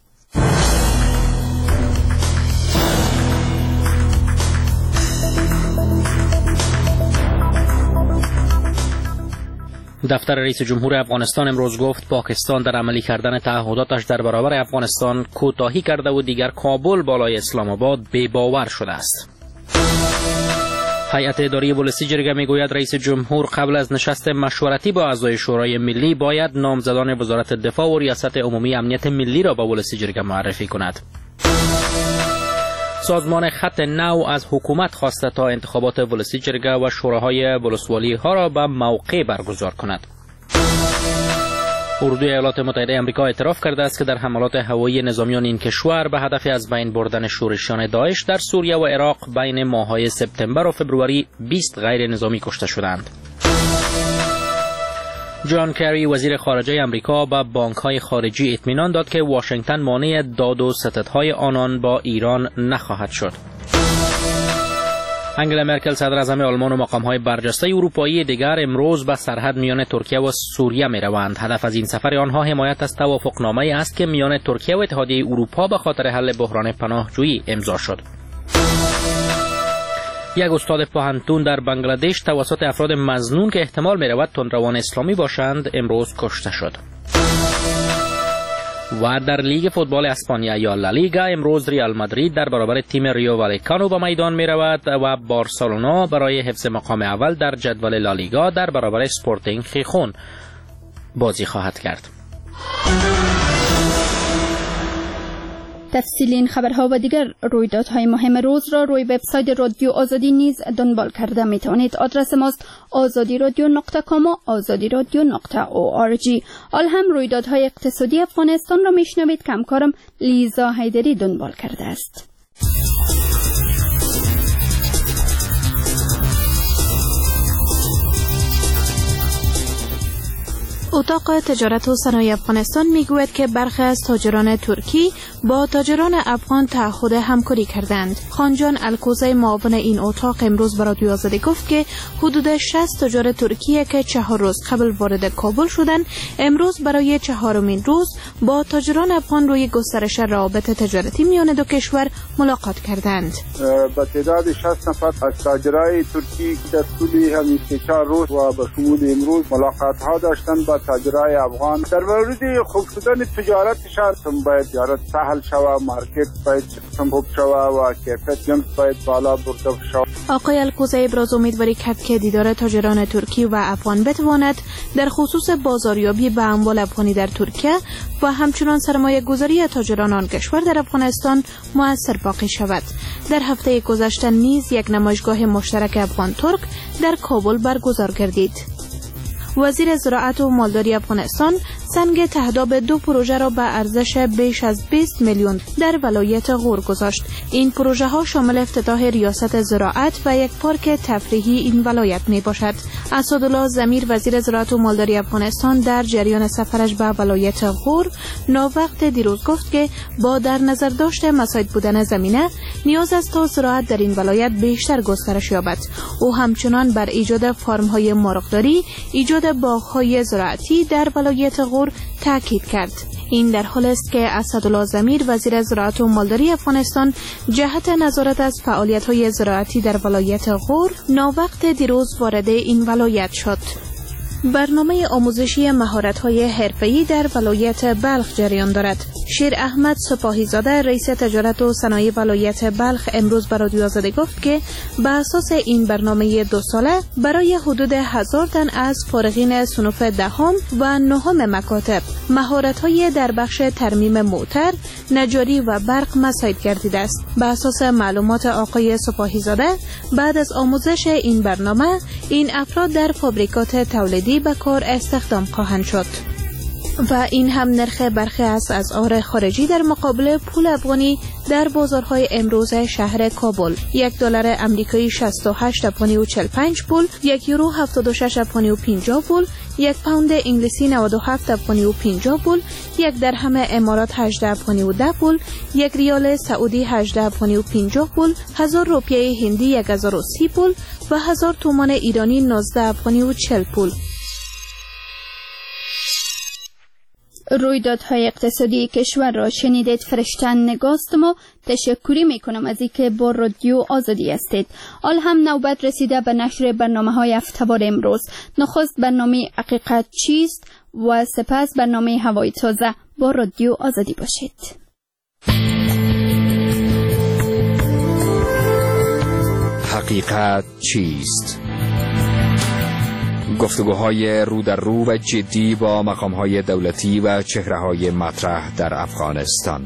دفتر رئیس جمهور افغانستان امروز گفت پاکستان در عملی کردن تعهداتش در برابر افغانستان کوتاهی کرده و دیگر کابل بالای اسلام آباد بی باور شده است. هیئت اداری ولسی جرگه میگوید رئیس جمهور قبل از نشست مشورتی با اعضای شورای ملی باید نامزدان وزارت دفاع و ریاست عمومی امنیت ملی را با ولسی جرگه معرفی کند. سازمان خط نو از حکومت خواسته تا انتخابات ولسی جرگه و شوراهای ولسوالی ها را به موقع برگزار کند. اردوی ایالات متحده آمریکا اعتراف کرده است که در حملات هوایی نظامیان این کشور به هدف از بین بردن شورشیان داعش در سوریه و عراق بین ماه‌های سپتامبر و فبروری بیست غیر نظامی کشته شدند. جان کری وزیر خارجه آمریکا به بانک‌های خارجی اطمینان داد که واشنگتن مانع داد و ستدهای آنان با ایران نخواهد شد. انگلا مرکل صدر اعظم آلمان و مقام‌های برجسته اروپایی دیگر امروز به سرحد میان ترکیه و سوریه می‌روند. هدف از این سفر آنها حمایت از توافقنامه‌ای است که میان ترکیه و اتحادیه اروپا به خاطر حل بحران پناهجویی امضا شد. یک استاد پوهنتون در بنگلادش توسط افراد مظنون که احتمال می‌رود تندروان اسلامی باشند امروز کشته شد. و در لیگ فوتبال اسپانیا یا لالیگا امروز ریال مادرید در برابر تیم ریو والکانو به میدان می رود و بارسلونا برای حفظ مقام اول در جدول لالیگا در برابر اسپورتینگ خیخون بازی خواهد کرد. تفصیل این خبرها و دیگر رویدادهای مهم روز را روی وبسایت رادیو آزادی نیز دنبال کرده می توانید. آدرس ماست آزادی رادیو نقطه کام و آزادی رادیو نقطه او آر جی. آل هم رویدادهای اقتصادی افغانستان را می شنوید که همکارم لیزا حیدری دنبال کرده است. اتاق تجارت و صنایع افغانستان میگوید که برخی از تاجران ترکی با تاجران افغان تعهد همکاری کردند. خانجان الکوزی معاون این اتاق امروز به رادیو آزادی گفت که حدود شصت تاجر ترکیه که چهار روز قبل وارد کابل شدند امروز برای چهارمین روز با تاجران افغان روی گسترش روابط تجارتی میان دو کشور ملاقات کردند. با تعداد شصت نفر از تاجرای ترکی در طول همین چهار روز و به شمول امروز ملاقات ها داشتند با تاجرای افغان در مورد خوب شدن تجارتشان. باید تجارت سهل شود، مارکت باید خوب شود و کیفیت جنس باید بالا برده شود. آقای الکوزی ابراز امیدواری کرد که دیدار تاجران ترکی و افغان بتواند در خصوص بازاریابی به اموال افغانی در ترکیه و همچنان سرمایه گذاری تاجران آن کشور در افغانستان مؤثر باقی شود. در هفته گذشته نیز یک نمایشگاه مشترک افغان ترک در کابل برگزار گردید. وزیر زراعت و مالداری افغانستان سنگ تهداب دو پروژه را به ارزش بیش از بیست میلیون در ولایت غور گذاشت. این پروژه ها شامل افتتاح ریاست زراعت و یک پارک تفریحی این ولایت می باشد. اسدالله ضمیر وزیر زراعت و مالداری افغانستان در جریان سفرش به ولایت غور ناوقت دیروز گفت که با در نظر داشت مساعد بودن زمینه نیاز است تا زراعت در این ولایت بیشتر گسترش یابد. او همچنان بر ایجاد فارم‌های مرغداری، ایجاد باغ‌های زراعتی در ولایت غور تاکید کرد. این در حال است که اسدالله ضمیر وزیر زراعت و مالداری افغانستان جهت نظارت از فعالیت‌های زراعتی در ولایت غور ناوقت دیروز وارد این ولایت شد. برنامه آموزشی مهارت‌های حرفه‌ای در ولایت بلخ جریان دارد. شیر احمد سپاهیزاده رئیس تجارت و صنایع ولایت بلخ امروز به رادیو آزادی گفت که به اساس این برنامه دو ساله برای حدود هزار تن از فارغین صنوف دهم و نهم مکاتب مهارت‌های در بخش ترمیم موتر، نجاری و برق مساعد گردیده است. به اساس معلومات آقای سپاهیزاده بعد از آموزش این برنامه این افراد در فابریکات تولیدی به کار استخدام خواهند شد. و این هم نرخ برخی از اسعار خارجی در مقابل پول افغانی در بازارهای امروز شهر کابل. یک دلار امریکایی شصت و هشت افغانی و چهل و پنج پول، یک یورو هفتاد و شش افغانی و پنجاه پول، یک پوند انگلیسی نود و هفت افغانی و پنجاه پول، یک درهم امارات هجده افغانی و ده پول، یک ریال سعودی هجده افغانی و پنجاه پول، هزار روپیه هندی یک هزار و سی پول و هزار تومان ایرانی نوزده افغانی و چهل پول. رویدادهای اقتصادی کشور را شنیدید. فرشتن نگاستم و تشکری میکنم از اینکه با رادیو آزادی هستید. حال هم نوبت رسیده به نشر برنامه های هفته‌وار امروز. نخست برنامه حقیقت چیست و سپس برنامه هوای تازه. با رادیو آزادی باشید. حقیقت چیست؟ گفتگوهای رو در رو و جدی با مقامهای دولتی و چهره‌های مطرح در افغانستان.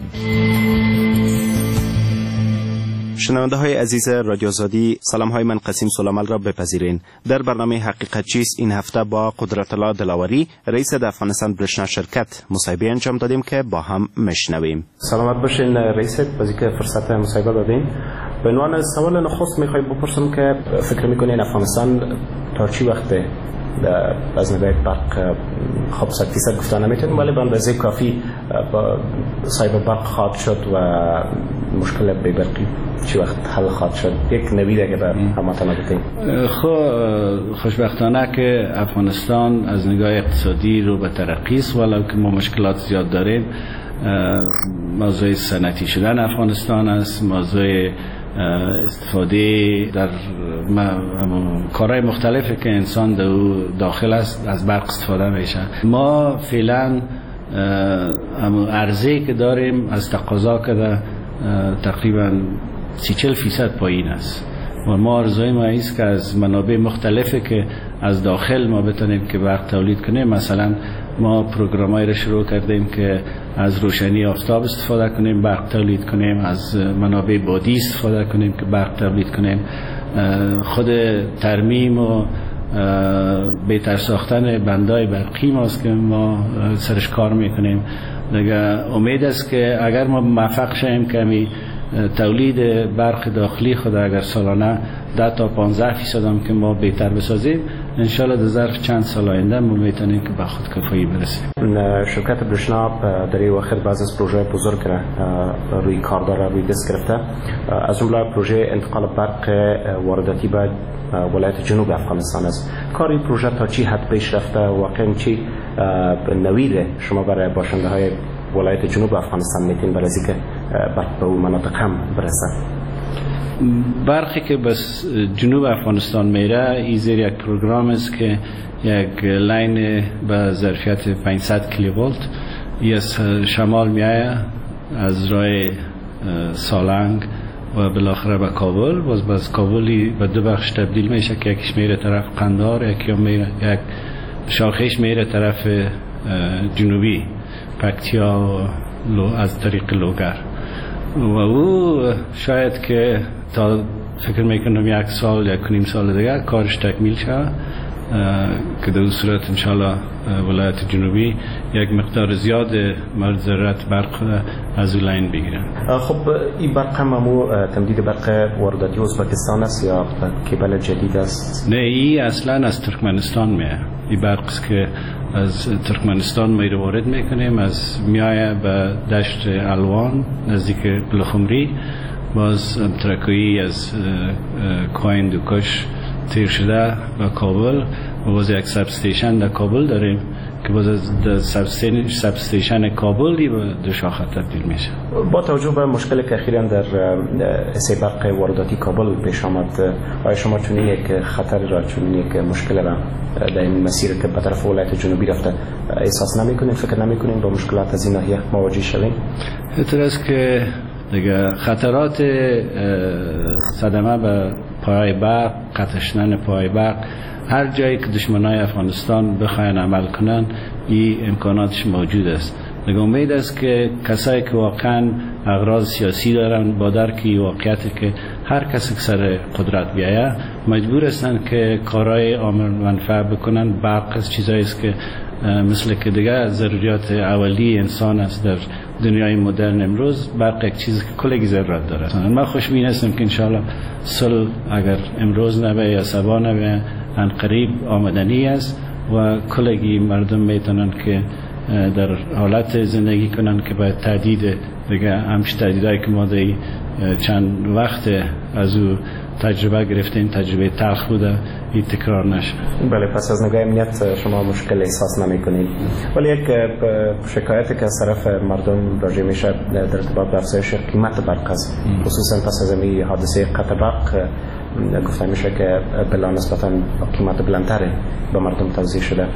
شنونده های عزیز رادیو آزادی، سلام های من قسیم سلامل را بپذیرین. در برنامه حقیقت چیست این هفته با قدرت الله دلاوری رئیس د افغانستان برشنا شرکت مصاحبه انجام دادیم که با هم مشنویم. سلامت باشین رئیس، بازی که فرصت مصاحبه دادین. به عنوان سوال نخست میخوایم بپرسم که فکر میکنین افغانستان تا چی وقته از نظر برق خب صد فیصد گفتن نمیتونیم، ولی به اندازه کافی با صاحب برق خواهد شد و مشکل بی برقی چی وقت حل خواهد شد؟ یک نویده که بر همتان بکنیم. خب خوشبختانه که افغانستان از نگاه اقتصادی رو به ترقی است، ولو که ما مشکلات زیاد داریم. موضوع صنعتی شدن افغانستان است، موضوع استفاده در کارهای مختلفی که انسان داخل است از برق استفاده میشه. ما فعلا عرضه که داریم از تقاضا که تقریبا سی چل فیصد پایین است و ما آرزوی ما است که از منابع مختلفی که از داخل ما بتونیم که برق تولید کنیم. مثلا ما پروگرامایی را شروع کردیم که از روشنی آفتاب استفاده کنیم برق تولید کنیم، از منابع بادی استفاده کنیم که برق تولید کنیم. خود ترمیم و بهتر ساختن بندای برقی ماست که ما سرش کار میکنیم. دیگه امید است که اگر ما موفق شیم که تولید برق داخلی خود اگر سالانه ده تا پانزده فیصد هم که ما بهتر بسازیم، انشالله در ظرف چند سال آینده ما میتونیم که به خودکفایی برسیم. شرکت برشنا در این وقت بعض از پروژه بزرگ روی کار داره، روی دست گرفته. از جمله پروژه انتقال برق وارداتی به ولایت جنوب افغانستان است. کار این پروژه تا چی حد پیش رفته؟ واقعا چی نوید شما برای باشنده های ولایت جنوب افغانستان میتین برای اینکه برق به اون مناطق هم برسه؟ برقی که بس جنوب افغانستان میره این زیر یک پروگرام است که یک لاین به ظرفیت پانصد کیلوولت از شمال میایه از راه سالنگ و بالاخره به کابل. باز باز کابلی به دو بخش تبدیل میشه که یکیش میره طرف قندهار، یکی میره یک شاخهش میره طرف جنوبی پکتیا و از طریق لوگر و او شاید که تا فکر میکنم یک سال یک نیم سال دیگه کارش تکمیل شد که در صورت انشاءالله ولایت جنوبی یک مقدار زیاد مورد ضرورت برق از لاین بگیرن. خب این برق هم همو تمدید برق وارداتی ازبکستان است یا کیبل جدید است؟ نه، این اصلا از ترکمنستان میه. این برق که از ترکمنستان ما رو وارد میکنیم، از میایه به دشت الوان نزدیک بلخمری، باز ترکویی از کوین دوکش تیر شده به کابل و باز یک سب استیشن در کابل داریم که باز از سب استیشن کابل به دو شاخه تبدیل میشه. با توجه به مشکلی که اخیراً در سی برق وارداتی کابل پیش آمد، آیا شما چون یک خطر را، چون یک مشکل را در این مسیر که به طرف ولایت جنوبی رفته احساس نمیکنید، فکر نمیکنید با مشکلات از این ناحیه مواجه شوید؟ خاطر است که دیگه خطرات صدمه به پای برق، قطع شدن پای برق، هر جایی که دشمنای افغانستان بخواین عمل کنن این امکاناتش موجود است. دیگه امید است که کسایی که واقعا اغراض سیاسی دارن با درک واقعیتی که هر کسی که سر قدرت بیایه مجبور هستن که کارهای عامل منفعه بکنن. برق از چیزایی است که مثل که دیگه ضروریات اولی انسان است در دنیای مدرن امروز. برق یک چیزی که کلگی ضرورت داره. من خوشبین هستم که انشاءالله صلح اگر امروز نبه یا سبا نبه ان قریب آمدنی است و کلگی مردم میتونن که در حالت زندگی کنن که باید تهدید دیگه همش تهدیدایی که ما در چند وقت از او تجربه گرفتیم، تجربه تلخ بوده، این تکرار نشه. بله، پس از نگاه امنیت شما مشکل احساس نمی کنید. ولی یک شکایتی که از طرف مردم راجع میشه در ارتباط به افزایش قیمت برق است، خصوصا پس از این حادثه قطع برق گفته میشه که بلا نسبتا قیمت بلندتر به مردم توضیح شده.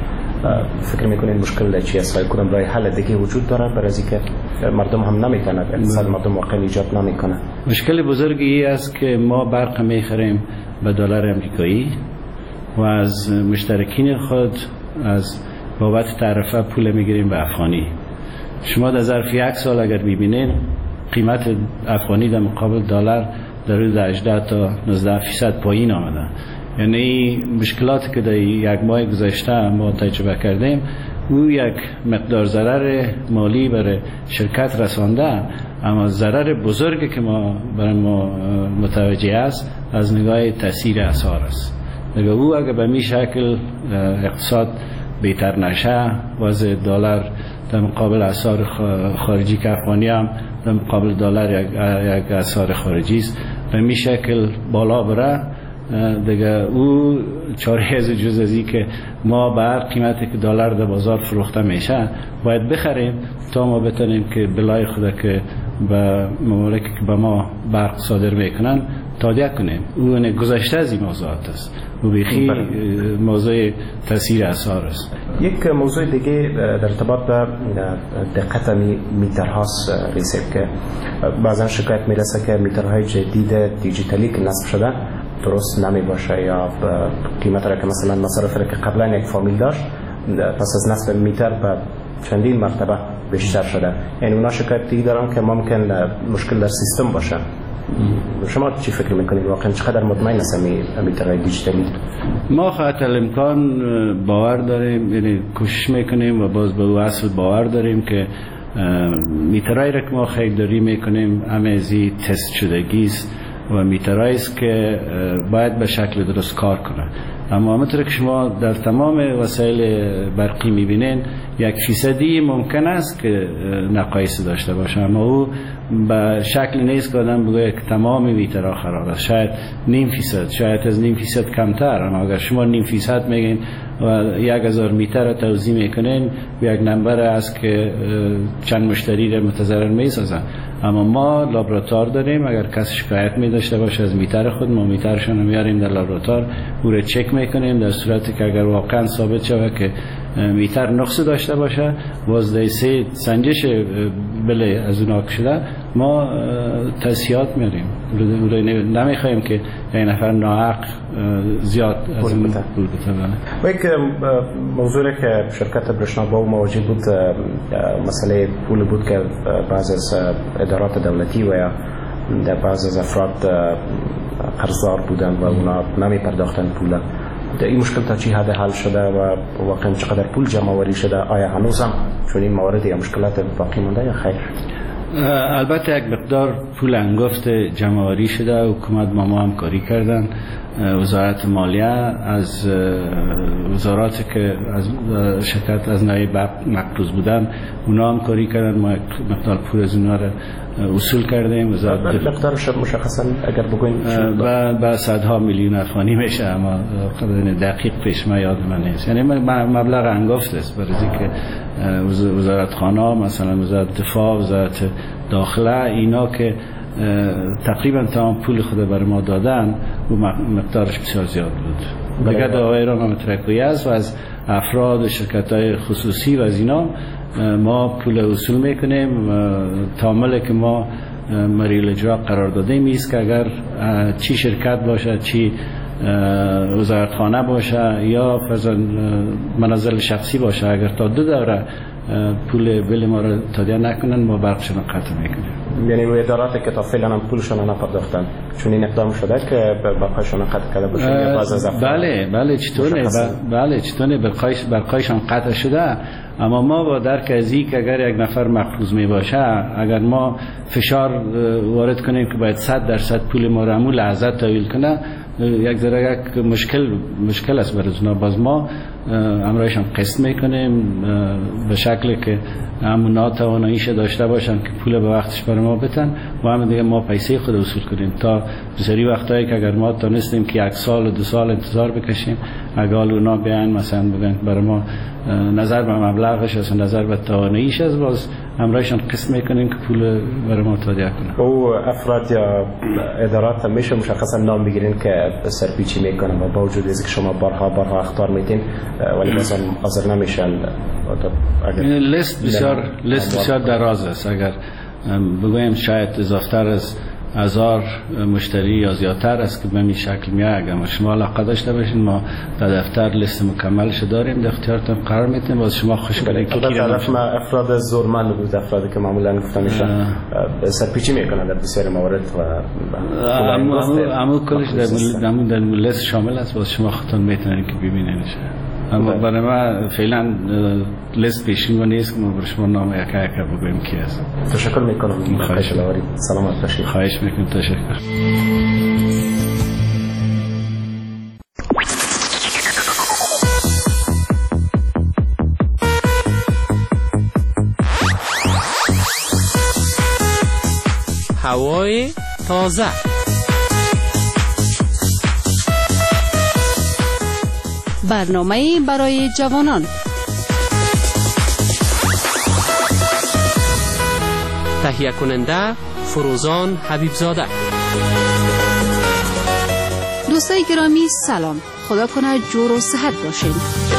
فکر میکنید مشکل چی است؟ کدام راه حل دیگه وجود داره برای اینکه مردم هم نمیتونه، اقتصاد مردم واقعا ایجاد نمیکنه؟ مشکل بزرگی است که ما برق میخریم به دلار امریکایی و از مشترکین خود از بابت تعرفه پول میگیریم به افغانی. شما در ظرف یک سال اگر ببینید قیمت افغانی در مقابل دلار در حدود هجده تا نوزده فیصد پایین آمده. یعنی مشکلاتی که در یک ماه گذشته ما تجربه کردیم او یک مقدار ضرر مالی برای شرکت رسانده، اما ضرر بزرگی که ما برای ما متوجه است از نگاه تاثیر اثار است. دیگه او اگر به می شکل اقتصاد بهتر نشه، وضع دلار در مقابل اثار خارجی که افغانی هم در مقابل دلار یک, یک اثار خارجی است، به می شکل بالا بره، دیگه او چاره از جز ازی که ما بر قیمتی که دلار در بازار فروخته میشه باید بخریم تا ما بتونیم که بلای خدا که به ممالکی که به ما برق صادر میکنن تادیه کنیم. او گذشته از این موضوعات است، او بیخی موضوع تاثیر اثار است. یک موضوع دیگه در ارتباط به دقت میترهاست ریسه که بعضا شکایت میرسه که میترهای جدید دیجیتالی که نصب شده درست نمی باشه یا قیمت را که مثلا مصرف را که قبلا یک فامیل داشت پس از نصب میتر به چندین مرتبه بیشتر شده. یعنی اونا شکایت دیگه دارن که ممکن مشکل در سیستم باشه. شما چی فکر میکنید؟ واقعا چقدر مطمئن هستید میترهای دیجیتالی؟ ما خاطر الامکان باور داریم، یعنی کوشش میکنیم و باز به اصل باور داریم که میترهایی را که ما خریداری میکنیم همه ازی تست شدگی است و میترهایی است که باید به شکل درست کار کنه. اما همونطور که شما در تمام وسایل برقی میبینین یک فیصدی ممکن است که نقایص داشته باشه، اما او به شکل نیست که آدم بگه که تمام میترها خراب است. شاید نیم فیصد، شاید از نیم فیصد کمتر. اما اگر شما نیم فیصد میگین و یک هزار میتر را توزیع میکنین یک نمبر است که چند مشتری را متضرر میسازن. اما ما لابراتوار داریم، اگر کسی شکایت می داشته باشه از میتر خود، ما میترشون رو میاریم در لابراتوار، او را چک میکنیم. در صورتی که اگر واقعا ثابت شود که میتر نقص داشته باشه وازده سه سنجش بله از اون آک شده ما تصحیحات میاریم. نمیخوایم که این نفر ناحق زیاد از اون پول بتونه. و یک موضوع که شرکت برشنابا مواجه بود مسئله پول بود که بعض از ادارات دولتی و یا بعض از افراد قرضدار بودن و اونا نمی پرداختن پول. این مشکل تا چی حد حل شده و واقعا چقدر پول جمع آوری شده؟ آیا هنوز هم چون این موارد یا مشکلات باقی مونده یا خیر؟ البته یک مقدار پول انگفت جمع آوری شده، حکومت با ما همکاری کردن، وزارت مالیه از وزارات که از شرکت از نوع مقروض بودن اونا همکاری کردن، ما مقدار پول از اونا را اصول کردیم. وزارت مقدارش مشخصا اگر بگوین با صدها میلیون افغانی میشه، اما دقیق پیش ما یاد من نیست، یعنی مبلغ انگفت است. برای اینکه وزارت خانه مثلا وزارت دفاع، وزارت داخله، اینا که تقریبا تمام پول خود برای ما دادن و مقدارش بسیار زیاد بود. دیگه دعوای را مترکوی است و از افراد شرکت های خصوصی و از اینا ما پول اصول میکنیم. تعامل که ما مریل اجرا قرار دادیم ایست که اگر چی شرکت باشه، چی وزارتخانه باشه یا فرضاً منازل شخصی باشه، اگر تا دو دوره پول بل ما را تادیه نکنن ما برقشون قطع میکنیم. یعنی روی اداراتی که تا فعلا هم پولشون نپرداختن چون این اقدام شده که برقایشون قطع کرده باشه یا باز از افراد؟ بله بله چطوره بله چطوره برقایش برقایشون قطع شده، اما ما با درک از این که اگر یک نفر مقروض می باشه، اگر ما فشار وارد کنیم که باید صد درصد پول ما را همون لحظه تحویل کنه، یک ذره یک مشکل مشکل است برای اونا. باز ما امرایشان قسط میکنیم به شکلی که همون ناتواناییش داشته باشن که پول به وقتش برای ما بتن و هم دیگه ما پیسه خود وصول کنیم. تا بسیاری وقتایی که اگر ما تونستیم که یک سال و دو سال انتظار بکشیم، اگر اونا بیان مثلا بگن برای ما نظر به مبلغش است، نظر به تواناییش است، باز امرایشان قسط میکنیم که پول برای ما تادیه کنن. او افراد یا ادارات هم میشه مشخصا نام بگیرین که سرپیچی میکنن و با وجود از که شما بارها بارها اخطار میدین ولی مثلا حاضر نمیشن؟ لیست بسیار لیست بسیار دراز است. اگر بگویم شاید اضافتر از هزار مشتری یا زیادتر است که به این شکل میاد. اگر شما علاقه داشته باشین ما در دفتر لیست مکملش داریم، در اختیارتون قرار میدیم. باز شما خوش کنید که کی افراد زورمند بود، افرادی که معمولا گفته میشن سرپیچی میکنن در بسیار موارد و اما کلش در در لیست شامل است. باز شما خودتون میتونید که ببینینش. اما برای ما فعلا لیست پیشین و نیست که ما برای شما نام یکا یکا بگویم کی است. تشکر میکنم. خواهش میکنم. سلامت باشید. خواهش میکنم. تشکر. هوای تازه. برنامه برای جوانان. تهیه کننده فروزان حبیبزاده. دوستای گرامی سلام، خدا کنه جور و صحت باشین.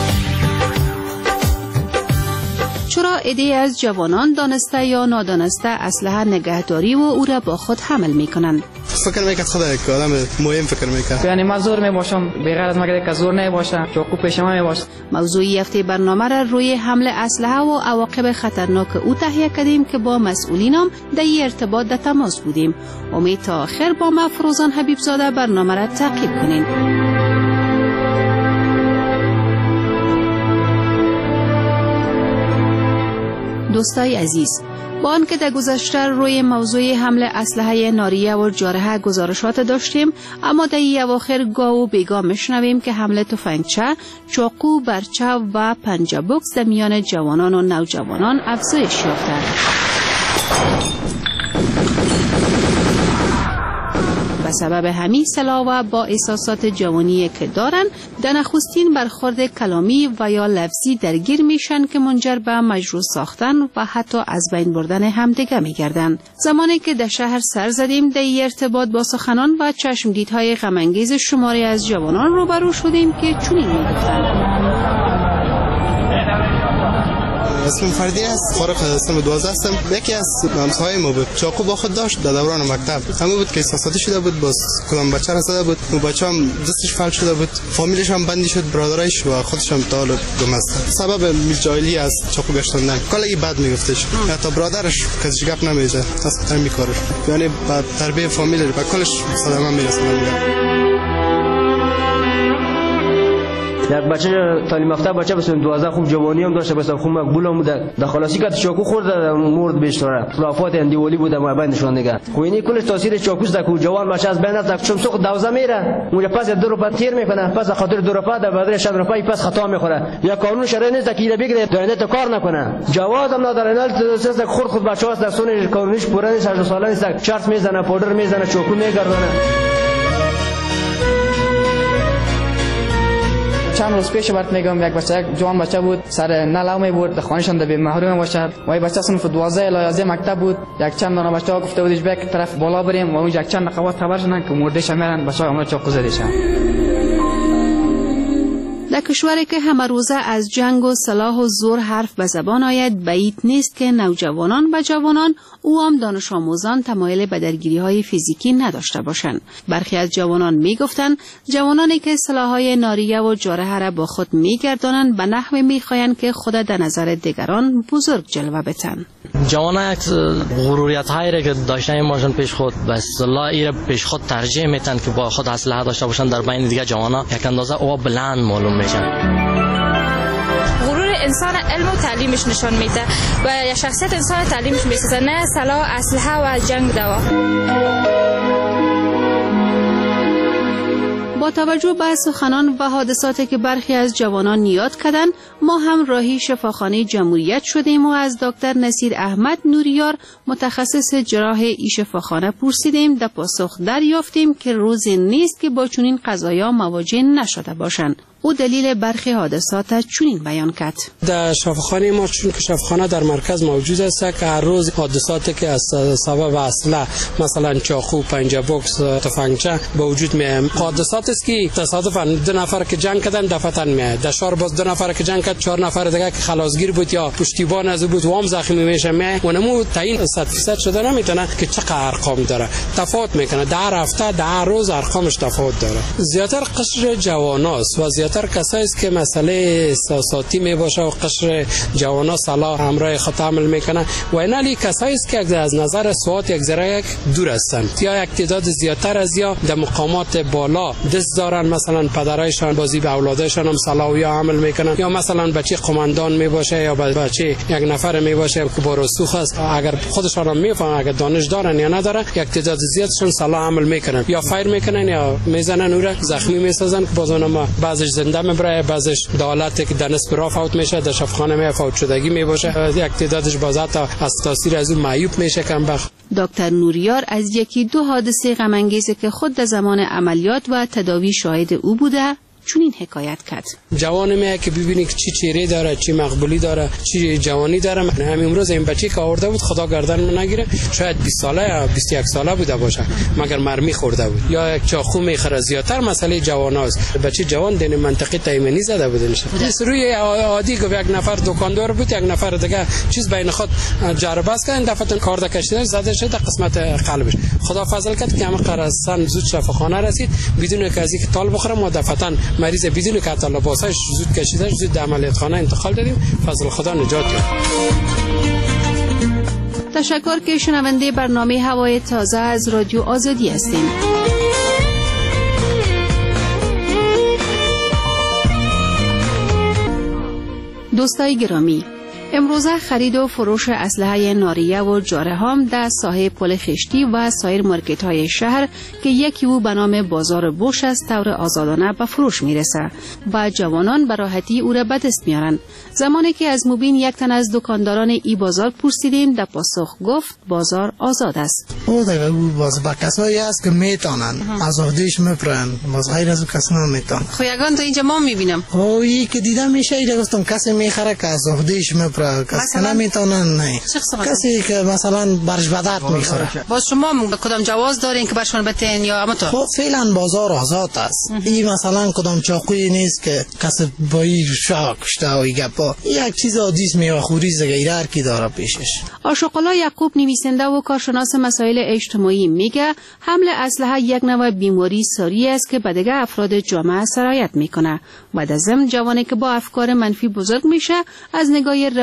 چرا عده‌ای از جوانان دانسته یا نادانسته اسلحه نگهداری و او را با خود حمل میکنند؟ فکر میکنم خدا یک آدم مهم فکر میکنم. یعنی من زور میباشم بغیر از مگه که زور نباشه چاقو پیش ما میباشه. موضوعی هفته برنامه را روی حمل اسلحه و عواقب خطرناک او تهیه کردیم که با مسئولینم در این ارتباط در تماس بودیم. امید تا آخر با ما فروزان حبیبزاده برنامه را تعقیب کنین. دوستای عزیز، با آنکه در گذشته روی موضوع حمل اسلحه ناریه و جارحه گزارشات داشتیم، اما در این اواخر گاه و بیگاه میشنویم که حمل تفنگچه، چاقو، برچه و پنجه بوکس در میان جوانان و نوجوانان افزایش یافته است. به سبب همین سلاح و با احساسات جوانی که دارن، در نخستین برخورد کلامی و یا لفظی درگیر میشن که منجر به مجروح ساختن و حتی از بین بردن همدیگه میگردن. زمانی که در شهر سر زدیم در این ارتباط با سخنان و چشمدیدهای غم‌انگیز شماری از جوانان روبرو شدیم که چنین میگفتند. اسمم فردین است، فارغ از سن دوازده هستم. یکی از همسایه‌های ما بود، چاقو با خود داشت در دوران مکتب. همون بود که احساساتی شده بود، باز کدام بچه را زده بود. اون بچه هم دستش فلج شده بود، فامیلش هم بندی شد، برادرایش و خودش هم تا گمست. سبب میجایلی از چاقو گشتندن. کلی بد میگفتش. حتی برادرش کسی گپ نمیزه، اصلا میکارش. یعنی با تربیت فامیل و کلش صدمه میرسه. یک بچه تعلیم یافته بچه بس دوازده خوب جوانی هم داشته بس خوب مقبول هم بوده در خلاصی که چاقو خورده مرد بیشتره خلافات اندیولی بوده مابینشون دیگه خو اینی کلش تاثیر چاقوست که جوان بچه از بین رفت چون سوق دوزه میره اونجا پس دو روپا تیر میکنه پس خاطر دو روپا در بدل شب روپا پس خطا میخوره یا قانون شرعی نیست که اینو بگیره داینده تو کار نکنه جواز هم نداره نه سه خورد خود بچه هاست در سون قانونیش پوره نیست هشت ساله نیست شرط میزنه پودر میزنه چاقو میگردونه. چند روز پیش برات میگم یک بچه یک جوان بچه بود سر نلو می بود در خانه‌شان در محروم باشه وای بچه صنف دوازده الی یازده مکتب بود یک چند دانه بچه ها گفته بودش بیاید طرف بالا بریم و اونجا یک چند نقابات خبر شدن که مردهش میرن بچه ها چاقو زده شدن. در کشوری که همه روزه از جنگ و سلاح و زور حرف به زبان آید بعید نیست که نوجوانان و جوانان او هم دانش آموزان تمایل به درگیری های فیزیکی نداشته باشند. برخی از جوانان می گفتند جوانانی که سلاح‌های ناریه و جارحه را با خود می گردانند به نحوی می خواهند که خود در نظر دیگران بزرگ جلوه بتن. جوانان غروریت هایی را که داشتن ماشین پیش خود به اصطلاح ایره پیش خود ترجیح میتن که با خود اسلحه داشته باشن در بین دیگه جوانان یک اندازه او بلند معلوم میشن. غرور انسان علم و تعلیمش نشان میده و یا شخصیت انسان تعلیمش میسازه نه سلاح اسلحه و جنگ دوا. با توجه به سخنان و حادثاتی که برخی از جوانان یاد کردند ما هم راهی شفاخانه جمهوریت شدیم و از دکتر نصیر احمد نوریار متخصص جراح این شفاخانه پرسیدیم. در پاسخ دریافتیم که روزی نیست که با چنین قضایا مواجه نشده باشند. او دلیل برخی حادثات چنین بیان کرد. در شفاخانه ما چون که شفاخانه در مرکز موجود است که هر روز حادثاتی که از سبب اسلحه مثلا چاقو، پنجه بوکس، تفنگچه به وجود میاد. حادثات است که تصادفاً دو نفر که جنگ کردن دفتن میاد. در شهر باز دو نفر که جنگ کرد چهار نفر دیگه که خلاصگیر بود یا پشتیبان از بود وام زخمی میشه میاد. اونمو تعیین صد درصد شده نمیتونه که چقدر ارقام داره. تفاوت میکنه. در هفته در روز ارقامش تفاوت داره. زیاتر قشر جواناست و زیاتر کسایی است که مسئله احساساتی می باشه و قشر جوانا سلاح همراه خود عمل میکنه و اینالی کسایی است که از نظر سوات یک ذره یک دور هستند یا یک تعداد زیاتر از یا در مقامات بالا دست دارن مثلا پدرایشان بازی به اولادشان هم سلاح یا عمل میکنن یا مثلا بچه قماندان می باشه یا بچه یک نفر می باشه که با رسوخ است اگر خودشان را میفهمن اگر دانش دارن یا ندارن یک تعداد زیادشون سلاح عمل میکنن یا فایر میکنن یا میزنن او را زخمی میسازن بازون ما بعضش زنده میبره بعضش دالت که در نصف راه فوت میشه در شفاخانه می فوت شدگی می باشه یک تعدادش بازات از تاثیر از اون معیوب میشه کم بخت. دکتر نوریار از یکی دو حادثه غم انگیزی که خود در زمان عملیات و تداوی شاهد او بوده چنین حکایت کرد. جوان میه که ببینی که چی چهره داره، چی مقبولی داره، چی جوانی داره. همین امروز این بچه که آورده بود خدا گردن من نگیره شاید بیست ساله یا بیست و یک ساله بوده باشه مگر مرمی خورده بود یا یک چاقو میخره. زیاتر مسئله جواناست. بچه جوان دین منطقه تایمنی زده بود نشه. جس روی عادی گفت یک نفر دکاندار بود یک نفر دیگه چیز بین خود جربه است کردن دفعه کارد کشیدن زده شد قسمت قلبش. خدا فضل کرد که همه قرصن زود شفاخانه رسید بدون که از اینکه تال بخوره ما دفعه مریض بدون که لباسش زود کشیده زود در عملیات خانه انتقال دادیم فضل خدا نجات داد. تشکر که شنونده برنامه هوای تازه از رادیو آزادی هستیم. دوستای گرامی، امروزه خرید و فروش اسلحه ناریه و جارحه در ساحه پل خشتی و سایر مارکت های شهر که یکی او به نام بازار بوش است طور آزادانه به فروش میرسه و جوانان به راحتی او را به دست میارن. زمانی که از مبین یک تن از دکانداران ای بازار پرسیدیم در پاسخ گفت بازار آزاد است. او دیگه باز با کسایی است که میتونن آزادیش میپرن باز غیر از کس نمیتونن. خو یگان تو اینجا ما میبینم او ای که دیدم میشه ایده گفتم کسی میخره که آزادیش میپرن کسی نمیتونن نه کسی که مثلا برش بدرد میخوره. باز شما کدام جواز دارین که برشون بتین یا اما تو؟ خب فعلا بازار آزاد است. این مثلا کدام چاقوی نیست که کسی با این شاه کشته و این گپا یک چیز عادی است میوه‌خوری زگیر هر کی داره پیشش. آشوق‌الله یعقوب نویسنده و کارشناس مسائل اجتماعی میگه حمل اسلحه یک نوع بیماری ساری است که به دیگر افراد جامعه سرایت میکنه و در ضمن جوانی که با افکار منفی بزرگ میشه از نگاه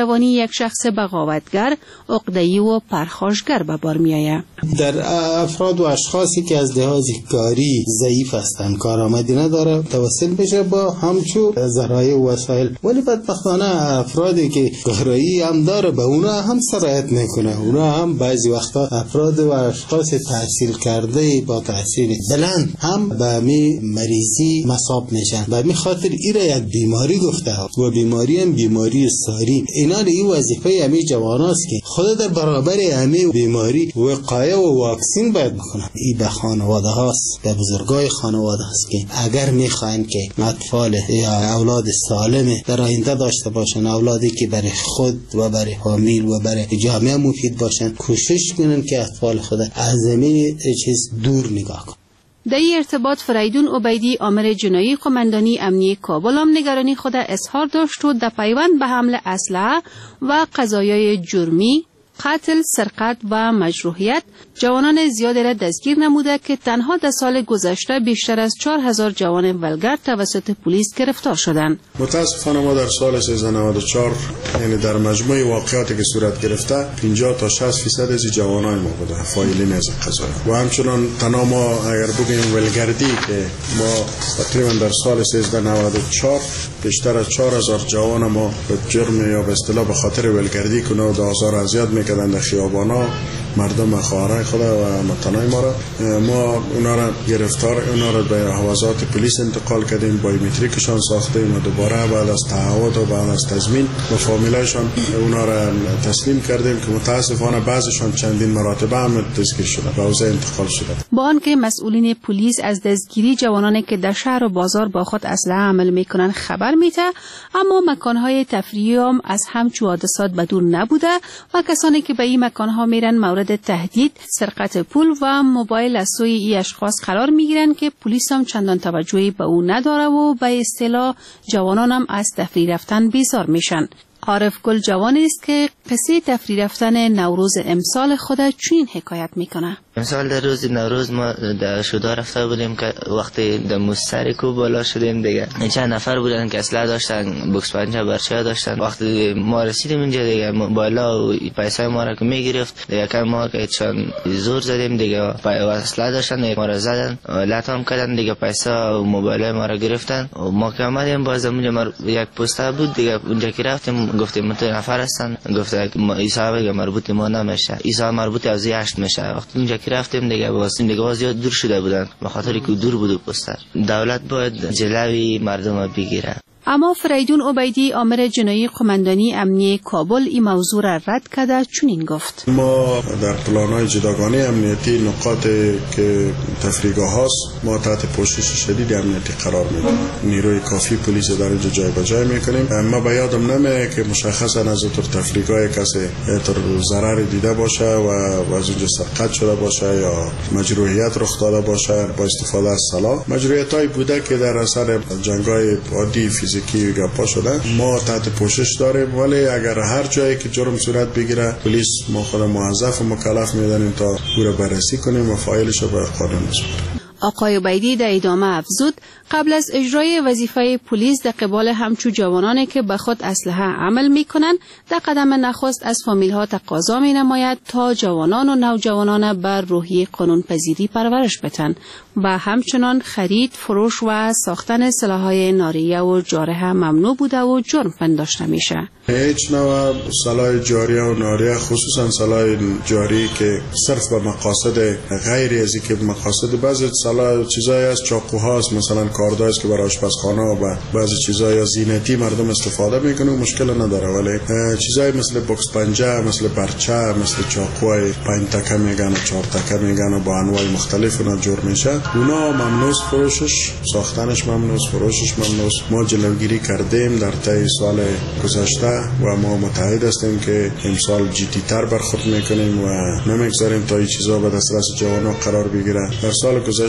جوانی یک شخص بغاوتگر، عقده‌ای و پرخاشگر به بار می‌آید. در افراد و اشخاصی که از لحاظ کاری ضعیف هستند، کارآمدی نداره، توسل بشه با همچو ذرایع و وسایل، ولی بدبختانه افرادی که کارایی هم داره به اونا هم سرایت میکنه. اونا هم بعضی وقتا افراد و اشخاص تحصیل کرده با تحصیل بلند هم به می مریضی مصاب میشن. به می خاطر ایره یک بیماری گفته و بیماری هم بیماری ساری. اینا این وظیفه همه جواناست که خود در برابر همه بیماری وقایه و واکسین باید بکنن. این به خانواده هاست، به بزرگای خانواده هست که اگر میخواین که اطفال یا اولاد سالم در آینده داشته باشن، اولادی که برای خود و برای فامیل و برای جامعه مفید باشن، کوشش کنن که اطفال خود از همه چیز دور نگاه کنن. در این ارتباط فریدون عبیدی آمر جنایی قماندانی امنیه کابل هم نگرانی خود اظهار داشت و در پیوند به حمله اسلحه و قضایای جرمی، قتل، سرقت و مجروحیت جوانان زیادی را دستگیر نموده که تنها در سال گذشته بیشتر از چهار هزار جوان ولگرد توسط پلیس گرفتار شدند. متاسفانه ما در سال سیزده نود و چهار یعنی در مجموع واقعاتی که صورت گرفته پنجاه تا شصت درصد از جوانان ما بوده فایلین از قضایا و همچنان تنها ما اگر بگیم ولگردی که ما تقریبا در سال سیزده نود و چهار بیشتر از چهار هزار جوان ما به جرم یا به اصطلاح به خاطر ولگردی کنه و آزار و اذیت میکردن در خیابانا مردم خواهرای خود و متنای ما را ما اونا را گرفتار اونا را به حوزات پلیس انتقال کردیم، بایومتریکشان ساختیم و دوباره بعد از تعهد و بعد از تضمین به فامیلایشان اونا را تسلیم کردیم که متاسفانه بعضیشان چندین مراتبه هم دستگیر شدند و حوزه انتقال شدند. با آنکه مسئولین پلیس از دستگیری جوانانی که در شهر و بازار با خود اسلحه عمل میکنند خبر میده، اما مکانهای تفریحی هم از همچو حادثات بدور نبوده و کسانی که به این مکانها میرن مورد تهدید، سرقت پول و موبایل از سوی ای اشخاص قرار میگیرند که پلیس هم چندان توجهی به او نداره و به اصطلاح جوانان هم از تفریح رفتن بیزار میشن. عارف گل جوانی است که قصه تفریح رفتن نوروز امسال خود چنین حکایت میکنه. امسال در روز نوروز ما در شودا رفته بودیم که وقتی در مستری کو بالا شدیم دیگه چند نفر بودن که اسلحه داشتن، بوکس پنجه برچه داشتن. وقتی ما رسیدیم اینجا دیگه بالا و پیسای ما را که میگرفت دیگه کم ما که چند زور زدیم دیگه اسلحه داشتن دیگه ما را زدن لطم کردن دیگه پیسا و موبایل ما را گرفتن و ما که آمدیم باز اونجا یک پسته بود دیگه اونجا که رفتیم گفتیم تو نفر هستن، گفته عیسی بگه مربوط ما نمیشه، عیسی مربوط از هشت میشه. وقتی اونجا که رفتیم دیگه واسیم دیگه باز زیاد دور شده بودن به خاطر که دور بود پستر. دولت باید جلوی مردم بگیره. اما فریدون عبیدی آمر جنایی قماندانی امنیه کابل این موضوع را رد کرده چنین گفت: ما در پلان‌های جداگانه امنیتی نقاط که تفریحگاه هاست ما تحت پوشش شدید امنیتی قرار میدیم، نیروی کافی پلیس در اینجا جای به جای میکنیم. ما به یادم نمیاد که مشخصا از اون تفریحگاه کسی تر ضرر دیده باشه و از اونجا سرقت شده باشه یا مجروحیت رخ داده باشه با استفاده از سلاح. مجروحیت‌های بوده که در اثر جنگ‌های عادی فیزیکی که گپا شده ما تحت پوشش داریم، ولی اگر هر جایی که جرم صورت بگیره پلیس ما خود موظف و مکلف میدانیم تا او را بررسی کنیم و فایلش را به قانون بسپاریم. آقای عبیدی در ادامه افزود قبل از اجرای وظیفه پلیس در قبال همچو جوانانی که به خود اسلحه عمل میکنند در قدم نخست از فامیل ها تقاضا می نماید تا جوانان و نوجوانان بر روحی قانون پذیری پرورش بدن و همچنان خرید، فروش و ساختن سلاح‌های ناریه و جارحه ممنوع بوده و جرم پنداشته میشه. هیچ نوع سلاح جاریه و ناریه، خصوصا سلاح جاری که صرف به مقاصد غیر از که مقاصد بعضی سلاح چیزایی از چاقوهاست، مثلا کارداست که برای آشپزخانه و بعضی چیزای زینتی مردم استفاده میکنه مشکل نداره، ولی چیزایی مثل بوکس پنجه، مثل برچه، مثل چاقوهای پنج تکه میگن و چهار تکه میگن و با انواع مختلف اونا جور میشه، اونا ممنوع فروشش، ساختنش ممنوع، فروشش ممنوع. ما جلوگیری کردیم در طی سال گذشته و ما متحد هستیم که امسال جدی تر برخورد میکنیم و نمیگذاریم تا این چیزا به دسترس جوانان قرار بگیره. در سال گذشته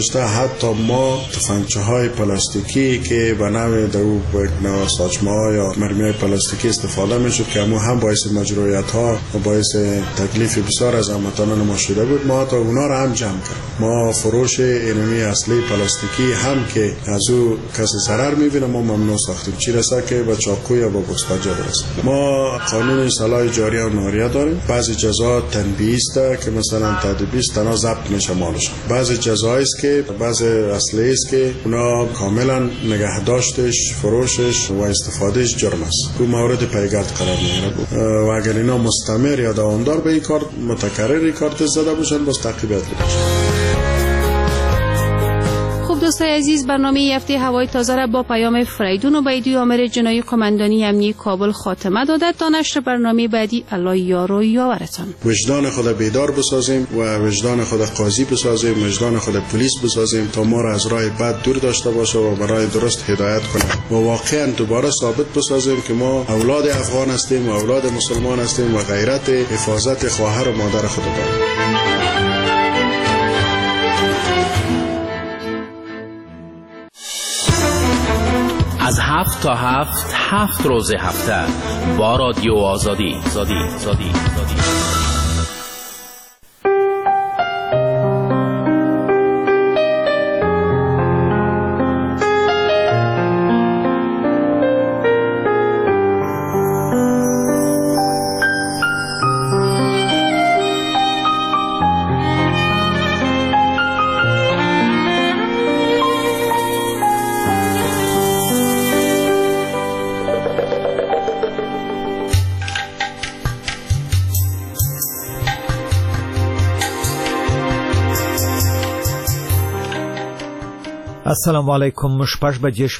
گذشته حتی ما تفنگچه های پلاستیکی که به نوع دو نوع ساچمه ها یا مرمی های پلاستیکی استفاده میشد که همون هم باعث مجروحیت ها و باعث تکلیف بسیار از هموطنان ما شده بود، ما تا اونا را هم جمع کرد. ما فروش اینمی اصلی پلاستیکی هم که از او کسی ضرر میبینه ما ممنوع ساختیم، چی رسه که به چاقو یا با بکس پنجه برسه. ما قانون صلاح جاری و ناریه داریم. بعضی جزا تنبیهی است که مثلا تادیبی است تنها ضبط میشه مالش. بعضی جزایی است که بعضی اصلی است که اونا کاملا نگهداشتش، فروشش و استفادهش جرم است. تو مورد پیگرد قرار میگیره و اگر اینا مستمر یا دوامدار به این کار متکرر این کار زده باشن باز تعقیب بشه. خب دوستای عزیز، برنامه هفته هوای تازه را با پیام فریدون عبیدی آمر جنایی قماندانی امنیه کابل خاتمه داده. تا نشر برنامه بعدی الله یار و یاورتان. وجدان خود بیدار بسازیم و وجدان خود قاضی بسازیم، وجدان خود پلیس بسازیم تا ما را از راه بد دور داشته باشه و برای درست هدایت کنیم و واقعا دوباره ثابت بسازیم که ما اولاد افغان هستیم و اولاد مسلمان هستیم و غیرت حفاظت خواهر و مادر خود داریم. از هفت تا هفت هفت روز هفته با رادیو آزادی زادی زادی زادی. السلام علیکم. شپږ بجې